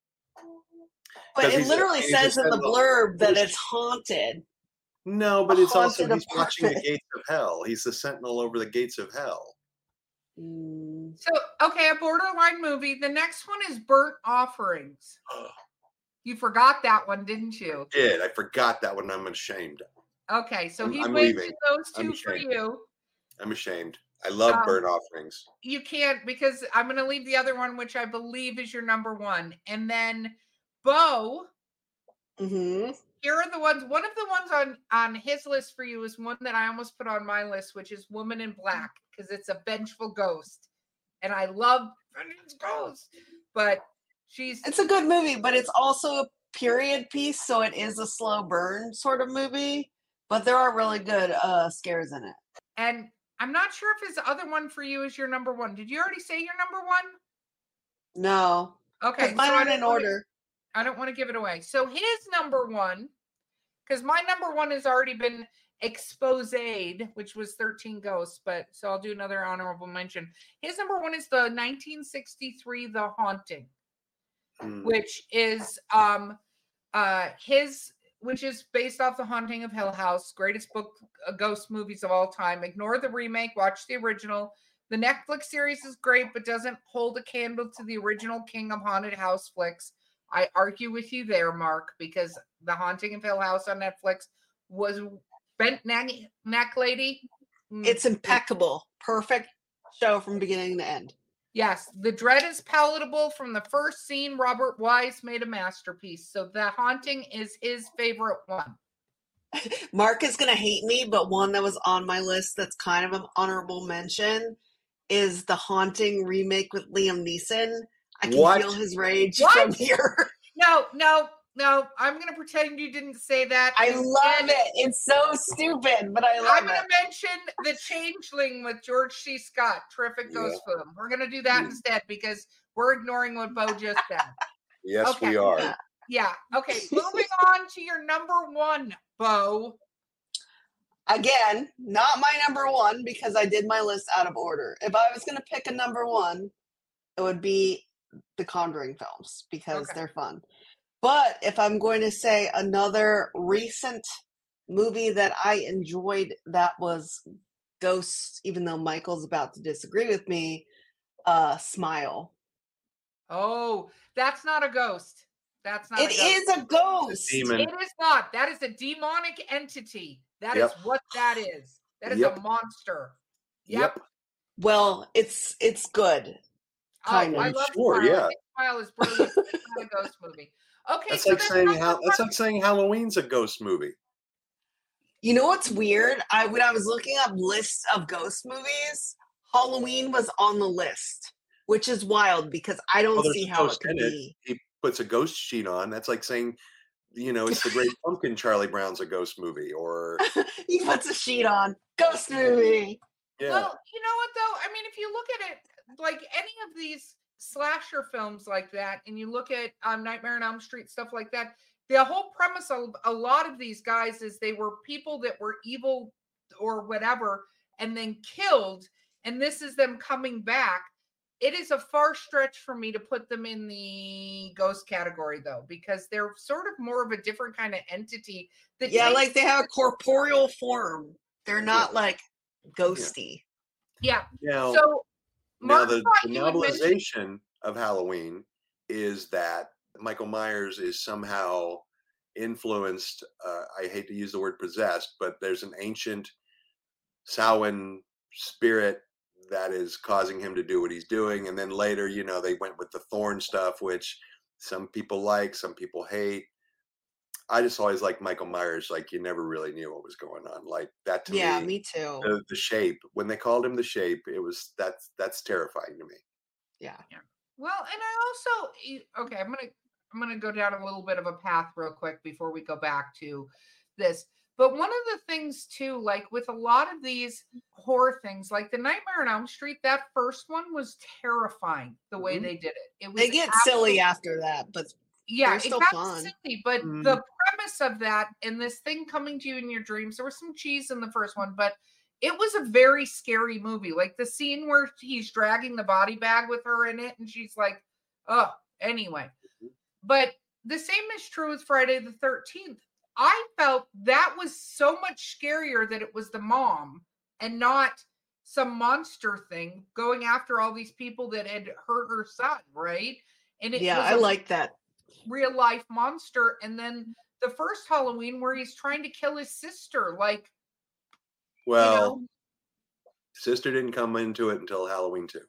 But it literally says in the blurb that it's haunted.
No, but it's also
Haunted
he's watching the
apartment.
gates of hell. He's the sentinel over the gates of hell.
So, okay, a borderline movie. The next one is Burnt Offerings. You forgot that one, didn't you?
I did. I forgot that one. I'm ashamed.
Okay, so he
I'm
mentioned
leaving.
those
I'm
2 for
ashamed.
you.
I'm ashamed. I love Burnt Offerings.
You can't because I'm going to leave the other one, which I believe is your number 1. And then Bo, here are the ones. One of the ones on his list for you is one that I almost put on my list, which is Woman in Black, because it's a vengeful ghost. And I love vengeful ghosts. But it's
a good movie, but it's also a period piece, so it is a slow burn sort of movie. But there are really good scares in it.
And I'm not sure if his other one for you is your number 1. Did you already say your number 1?
No.
Okay.
Mine aren't in order.
I don't want to give it away. So his number 1, because my number 1 has already been Exposed, which was 13 Ghosts, but so I'll do another honorable mention. His number 1 is the 1963 The Haunting, which is which is based off The Haunting of Hill House, greatest book ghost movies of all time. Ignore the remake, watch the original. The Netflix series is great, but doesn't hold a candle to the original King of Haunted House flicks. I argue with you there, Mark, because The Haunting of Hill House on Netflix was bent neck lady.
It's impeccable. Perfect show from beginning to end.
Yes, The Dread is palatable from the first scene. Robert Wise made a masterpiece. So The Haunting is his favorite one.
Mark is going to hate me, but one that was on my list that's kind of an honorable mention is The Haunting remake with Liam Neeson. I can feel his rage from here.
No. I'm going to pretend you didn't say that.
I love it. It's so stupid, but I love it.
I'm going to mention The Changeling with George C. Scott. Terrific ghost film. We're going to do that instead because we're ignoring what Bo just said.
Yes, we are.
Yeah. Okay. Moving on to your number one, Bo.
Again, not my number one because I did my list out of order. If I was going to pick a number one, it would be the Conjuring films because they're fun. But if I'm going to say another recent movie that I enjoyed that was Ghosts, even though Michael's about to disagree with me, Smile.
Oh, that's not a ghost. That's not
It is a ghost.
Demon.
It is not. That is a demonic entity. That is what that is. That is a monster. Yep.
Well, it's good. Kind of.
I love
Sure,
Smile.
yeah.
I think Smile is brilliant. It's not a ghost movie. Okay,
That's
so
like saying Halloween's a ghost movie.
You know what's weird? When I was looking up lists of ghost movies, Halloween was on the list, which is wild because I don't see how it could be.
He puts a ghost sheet on. That's like saying, it's the Great Pumpkin. Charlie Brown's a ghost movie, or
he puts a sheet on. Ghost movie.
Yeah.
Well, you know what though? I mean, if you look at it, like any of these slasher films like that, and you look at Nightmare on Elm Street, stuff like that, the whole premise of a lot of these guys is they were people that were evil or whatever and then killed, and this is them coming back. It is a far stretch for me to put them in the ghost category though, because they're sort of more of a different kind of entity that
like they have a corporeal form. They're not like ghosty.
Yeah.
Now,
so
the novelization of Halloween is that Michael Myers is somehow influenced. I hate to use the word possessed, but there's an ancient Samhain spirit that is causing him to do what he's doing. And then later, they went with the Thorn stuff, which some people like, some people hate. I just always liked Michael Myers. Like, you never really knew what was going on. Like that to me.
Yeah, me too.
The Shape, when they called him the Shape, that's terrifying to me.
Yeah.
Well, and I also, I'm gonna go down a little bit of a path real quick before we go back to this. But one of the things too, like with a lot of these horror things, like the Nightmare on Elm Street, that first one was terrifying the way they did it.
They get silly after that, but
it
still
got
fun.
silly. But the premise of that and this thing coming to you in your dreams, there was some cheese in the first one, but it was a very scary movie. Like the scene where he's dragging the body bag with her in it, and she's like, oh, anyway. But the same is true with Friday the 13th. I felt that was so much scarier that it was the mom and not some monster thing going after all these people that had hurt her son, right? And it was
I like that.
Real life monster. And then the first Halloween where he's trying to kill his sister, like,
well, sister didn't come into it until Halloween 2.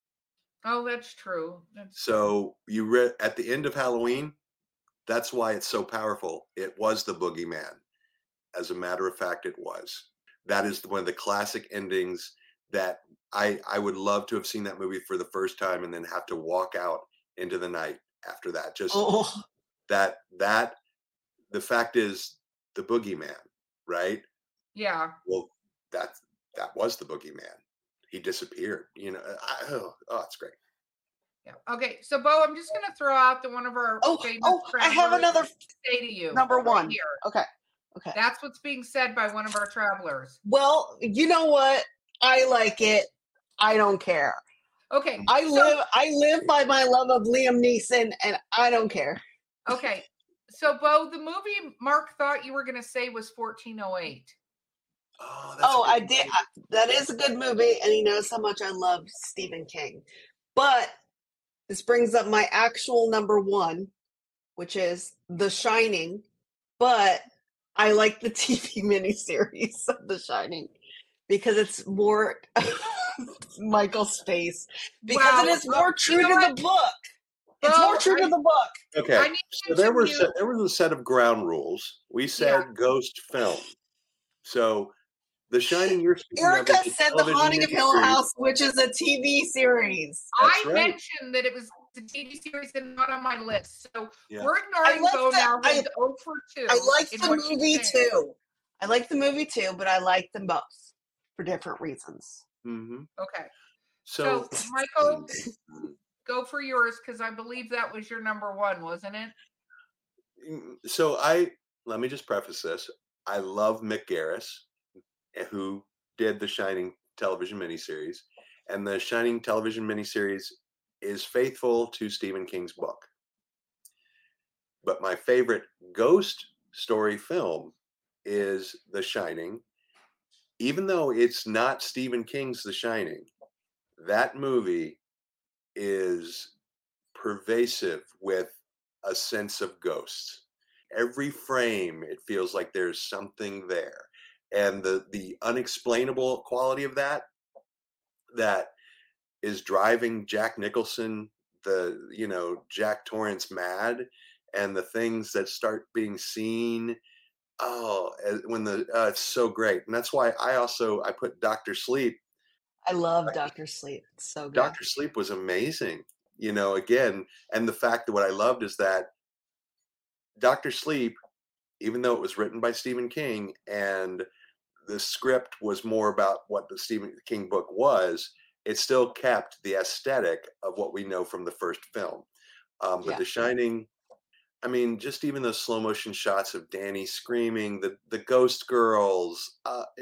Oh, that's true.
So you read at the end of Halloween, that's why it's so powerful. It was the boogeyman. As a matter of fact, it was. That is one of the classic endings that I would love to have seen that movie for the first time and then have to walk out into the night after that. Just that the fact is the boogeyman, right?
Yeah.
Well, that was the boogeyman. He disappeared. It's great.
Yeah. Okay. So, Bo, I'm just going to throw out one of our famous
I have another
say to you.
Number one.
Here.
Okay.
That's what's being said by one of our travelers.
Well, you know what? I like it. I don't care.
Okay.
I live by my love of Liam Neeson, and I don't care.
Okay. So, Bo, the movie Mark thought you were going to say was 1408.
Oh, that's
Oh,
a
I
good
did.
movie.
That is a good movie, and he knows how much I love Stephen King. But this brings up my actual number one, which is The Shining. But I like the TV miniseries of The Shining because it's more Michael's face. Because it is more true to the book. It's more true to the book.
I
Okay,
need
so there
to mute.
was a set of ground rules. We said ghost film. So The Shining you're speaking of
Erica
is a
said The
television
Haunting of Hill
miniseries.
House, which is a TV series.
That's
I
right.
mentioned that it was the TV series and not on my list. So
Yeah.
we're ignoring
like
Bo
that-
now.
I-
He's 0 for 2.
I like
in
the
what she's
movie
saying.
too. I like the movie too, but I like them both for different reasons.
Mm-hmm.
Okay.
So,
So, Michael, go for yours because I believe that was your number one, wasn't it?
so let me just preface this. I love Mick Garris, who did the Shining television miniseries, and the Shining television miniseries is faithful to Stephen King's book. But my favorite ghost story film is The Shining. Even though it's not Stephen King's The Shining, that movie is pervasive with a sense of ghosts. Every frame, it feels like there's something there. And the unexplainable quality of that is driving Jack Nicholson, Jack Torrance mad, and the things that start being seen. It's so great. And that's why I put Dr. Sleep.
I love Dr. Sleep. It's so good.
Dr. Sleep was amazing. Again, and the fact that what I loved is that Dr. Sleep, even though it was written by Stephen King and the script was more about what the Stephen King book was, it still kept the aesthetic of what we know from the first film. But The Shining, I mean, just even those slow motion shots of Danny screaming, the ghost girls,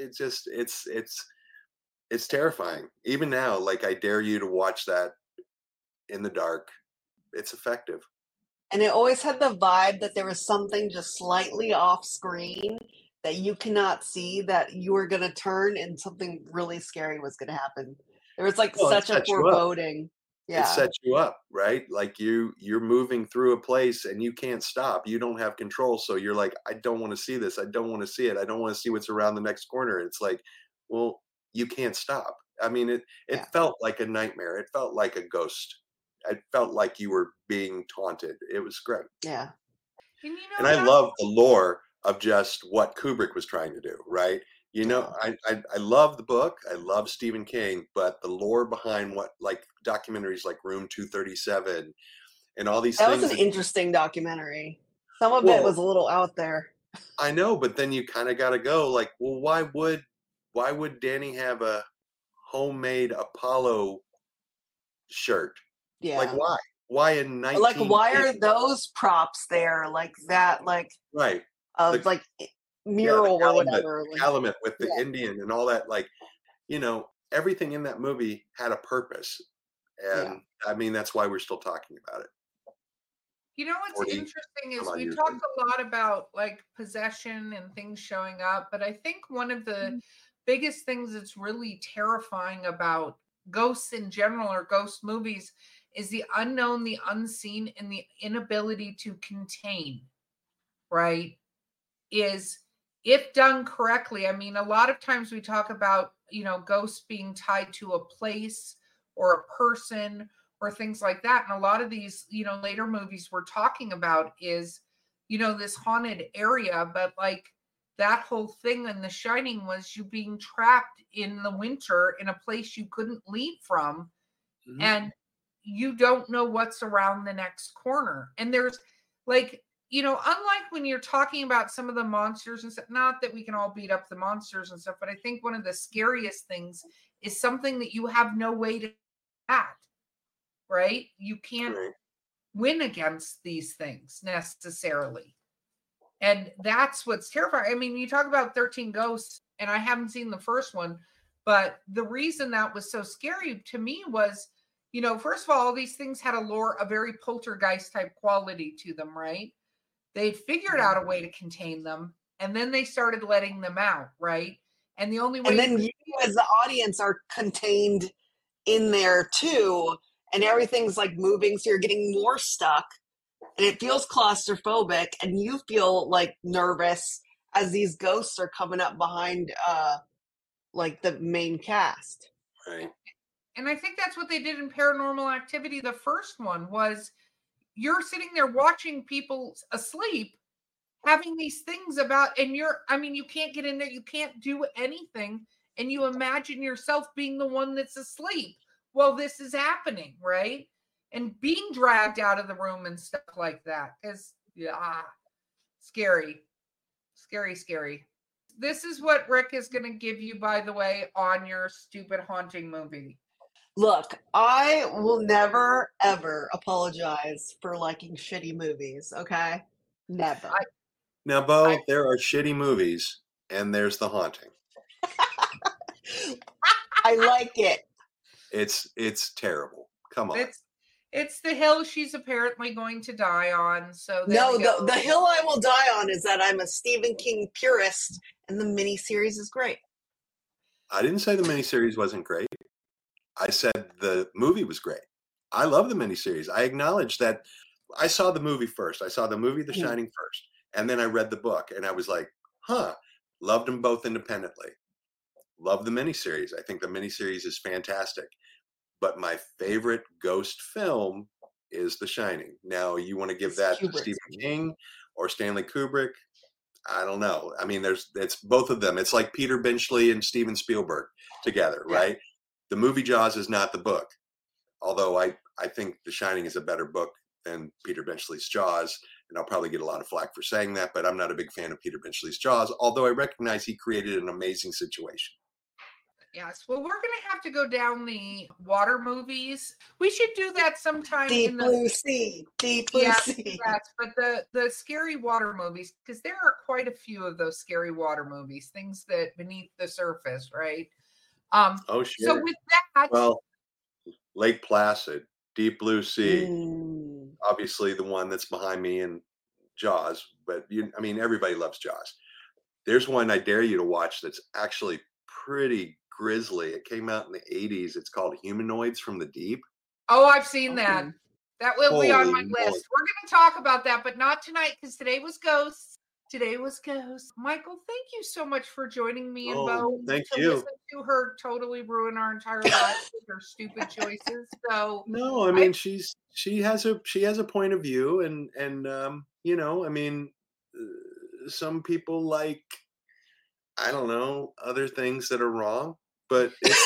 it's terrifying. Even now, like I dare you to watch that in the dark. It's effective.
And it always had the vibe that there was something just slightly off screen that you cannot see, that you were going to turn and something really scary was going to happen. There was such a foreboding.
It sets you up, right? Like you're moving through a place and you can't stop. You don't have control. So you're like, I don't want to see this. I don't want to see it. I don't want to see what's around the next corner. It's like, well, you can't stop. I mean, it felt like a nightmare. It felt like a ghost. It felt like you were being taunted. It was great.
Yeah.
And I love the lore of just what Kubrick was trying to do, right? I love the book. I love Stephen King, but the lore behind what, like documentaries like Room 237 and all these things.
That was an interesting documentary. Some of it was a little out there.
I know, but then you kind of got to go like, well, why would Danny have a homemade Apollo shirt?
Yeah.
Like why? Why in 19?
Like why are those props there? Like that, like
right.
Like mural or whatever.
Calumet with the Indian and all that. Like, everything in that movie had a purpose. And I mean, that's why we're still talking about it.
You know what's interesting is we talked a lot about like possession and things showing up, but I think one of the biggest things that's really terrifying about ghosts in general or ghost movies is the unknown, the unseen, and the inability to contain, right? Is if done correctly. I mean, a lot of times we talk about, ghosts being tied to a place or a person or things like that. And a lot of these, later movies we're talking about is, this haunted area, but like that whole thing in The Shining was you being trapped in the winter in a place you couldn't leave from. Mm-hmm. And you don't know what's around the next corner. And there's like, unlike when you're talking about some of the monsters and stuff, not that we can all beat up the monsters and stuff, but I think one of the scariest things is something that you have no way to at, right? You can't win against these things necessarily. And that's what's terrifying. I mean, you talk about 13 Ghosts, and I haven't seen the first one, but the reason that was so scary to me was, first of all, these things had a very poltergeist type quality to them, right? They figured out a way to contain them, and then they started letting them out, right? And the only way
And then you as the audience are contained in there too, and everything's like moving, so you're getting more stuck, and it feels claustrophobic, and you feel like nervous as these ghosts are coming up behind like the main cast.
Right.
And I think that's what they did in Paranormal Activity. The first one was you're sitting there watching people asleep, having these things about, and you can't get in there, you can't do anything, and you imagine yourself being the one that's asleep while this is happening, right? And being dragged out of the room and stuff like that is scary. Scary. This is what Rick is going to give you, by the way, on your stupid haunting movie.
Look, I will never, ever apologize for liking shitty movies, okay? Never.
Now, Bo, there are shitty movies, and there's The Haunting.
I like it.
It's terrible. Come on.
It's the hill she's apparently going to die on. So
no, the hill I will die on is that I'm a Stephen King purist, and the miniseries is great.
I didn't say the miniseries wasn't great. I said the movie was great. I love the miniseries. I acknowledge that. I saw the movie first. I saw the movie The Shining first, and then I read the book, and I was like, loved them both independently. Love the miniseries. I think the miniseries is fantastic. But my favorite ghost film is The Shining. Now, you want to give that to Stephen King or Stanley Kubrick? I don't know. I mean, it's both of them. It's like Peter Benchley and Steven Spielberg together, right? The movie Jaws is not the book. Although I think The Shining is a better book than Peter Benchley's Jaws. And I'll probably get a lot of flack for saying that, but I'm not a big fan of Peter Benchley's Jaws, although I recognize he created an amazing situation.
Yes. Well, we're going to have to go down the water movies. We should do that sometime.
Deep Blue Sea. Deep Blue Sea.
Yes, but the scary water movies, because there are quite a few of those scary water movies, things that beneath the surface, right?
Oh, sure.
So with that.
Well, Lake Placid, Deep Blue Sea, obviously the one that's behind me in Jaws, but everybody loves Jaws. There's one I dare you to watch that's actually pretty grisly. It came out in the 80s. It's called Humanoids from the Deep.
Oh, I've seen that. That will be on my list.
Lord.
We're going to talk about that, but not tonight because today was ghosts. Michael, thank you so much for joining me and Bo.
Thank you.
Listen to her totally ruin our entire lives with her stupid choices. So
no, I mean she has a point of view, and some people like, I don't know, other things that are wrong, but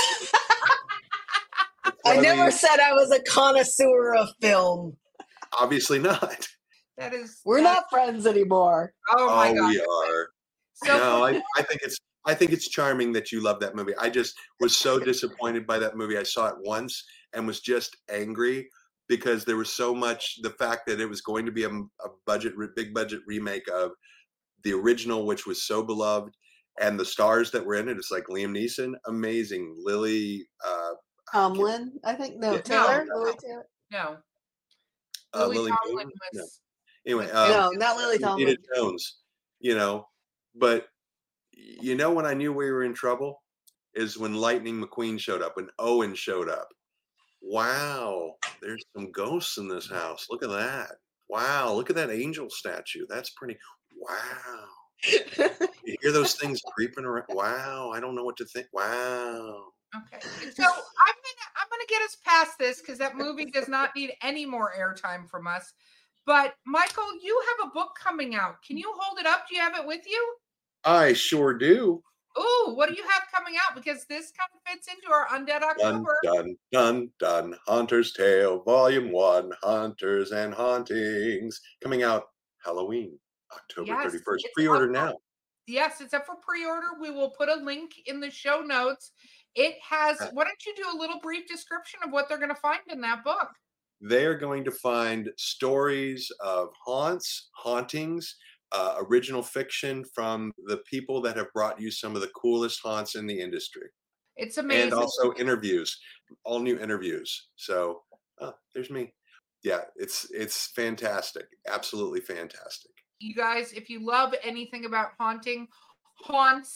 I never said I was a connoisseur of film.
Obviously not.
We're not friends anymore.
Oh my God.
We are. So no, I think it's charming that you love that movie. I just was so disappointed by that movie. I saw it once and was just angry because there was so much, the fact that it was going to be a big budget remake of the original, which was so beloved, and the stars that were in it. It's like Liam Neeson, amazing. Lily
Tomlin, I think. No, Taylor. Lily Taylor.
No.
Lily
Tomlin was.
No. Anyway,
no, not Lily Tomlin.
Rita Jones, but when I knew we were in trouble is when Lightning McQueen showed up, when Owen showed up. Wow, there's some ghosts in this house. Look at that. Wow, look at that angel statue. That's pretty. Wow. You hear those things creeping around? Wow, I don't know what to think. Wow.
Okay, so I'm gonna get us past this because that movie does not need any more airtime from us. But Michael, you have a book coming out. Can you hold it up? Do you have it with you?
I sure do.
Ooh, what do you have coming out? Because this kind of fits into our Undead October.
Dun, dun, dun. Haunter's Tale, Volume 1, Haunters and Hauntings. Coming out Halloween, October 31st. Pre-order now.
Yes, it's up for pre-order. We will put a link in the show notes. It has, why don't you do a little brief description of what they're going to find in that book?
They are going to find stories of haunts, hauntings, original fiction from the people that have brought you some of the coolest haunts in the industry.
It's amazing.
And also interviews, all new interviews. So there's me. Yeah, it's fantastic. Absolutely fantastic.
You guys, if you love anything about haunting, haunts,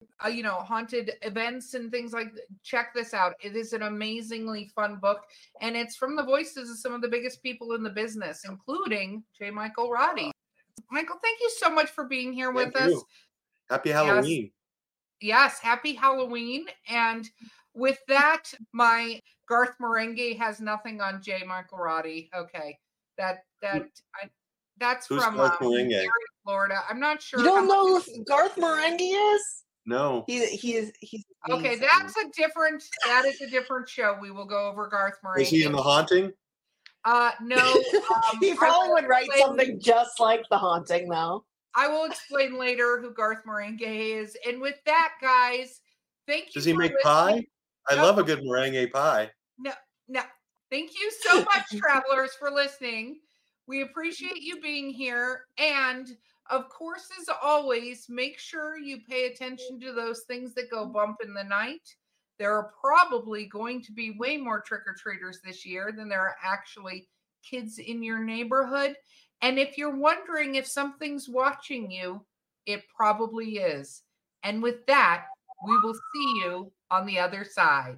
haunted events and things like that. Check this out. It is an amazingly fun book, and it's from the voices of some of the biggest people in the business, including J. Michael Roddy. Michael, thank you so much for being here with us.
Happy Halloween.
Yes, happy Halloween. And with that, my Garth Marenghi has nothing on J. Michael Roddy. Okay. That's
Who's
from
Garth Marenghi?
Gary, Florida. I'm not sure.
You don't know who Garth Marenghi is?
No.
He's
okay.
amazing.
That is a different show. We will go over Garth Marenghi.
Is he in The Haunting?
No.
He probably would write something just like The Haunting, though.
I will explain later who Garth Marenghi is. And with that, guys, thank you.
Does he make pie? I love a good meringue pie.
No. Thank you so much, travelers, for listening. We appreciate you being here. And of course, as always, make sure you pay attention to those things that go bump in the night. There are probably going to be way more trick-or-treaters this year than there are actually kids in your neighborhood. And if you're wondering if something's watching you, it probably is. And with that, we will see you on the other side.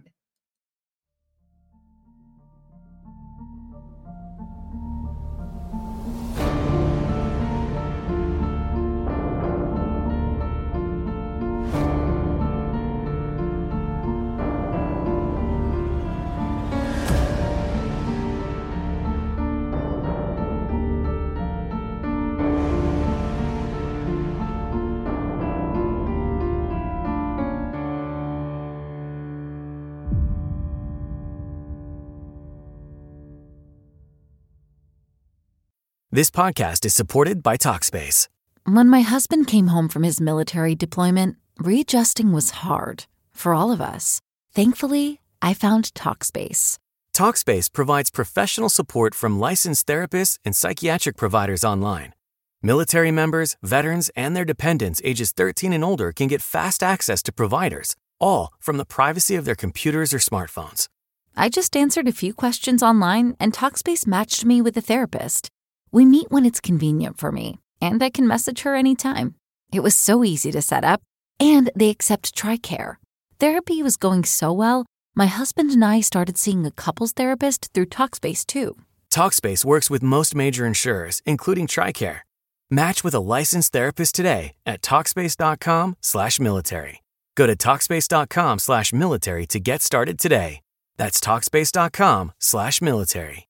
This podcast is supported by Talkspace.
When my husband came home from his military deployment, readjusting was hard for all of us. Thankfully, I found Talkspace.
Talkspace provides professional support from licensed therapists and psychiatric providers online. Military members, veterans, and their dependents ages 13 and older can get fast access to providers, all from the privacy of their computers or smartphones.
I just answered a few questions online, and Talkspace matched me with a therapist. We meet when it's convenient for me, and I can message her anytime. It was so easy to set up, and they accept TRICARE. Therapy was going so well, my husband and I started seeing a couples therapist through Talkspace too.
Talkspace works with most major insurers, including TRICARE. Match with a licensed therapist today at Talkspace.com/military. Go to Talkspace.com/military to get started today. That's Talkspace.com/military.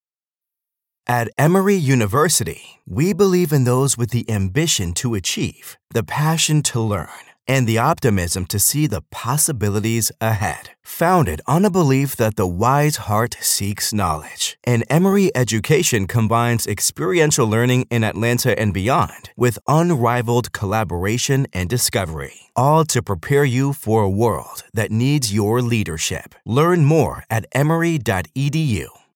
At Emory University, we believe in those with the ambition to achieve, the passion to learn, and the optimism to see the possibilities ahead. Founded on a belief that the wise heart seeks knowledge, and Emory education combines experiential learning in Atlanta and beyond with unrivaled collaboration and discovery, all to prepare you for a world that needs your leadership. Learn more at emory.edu.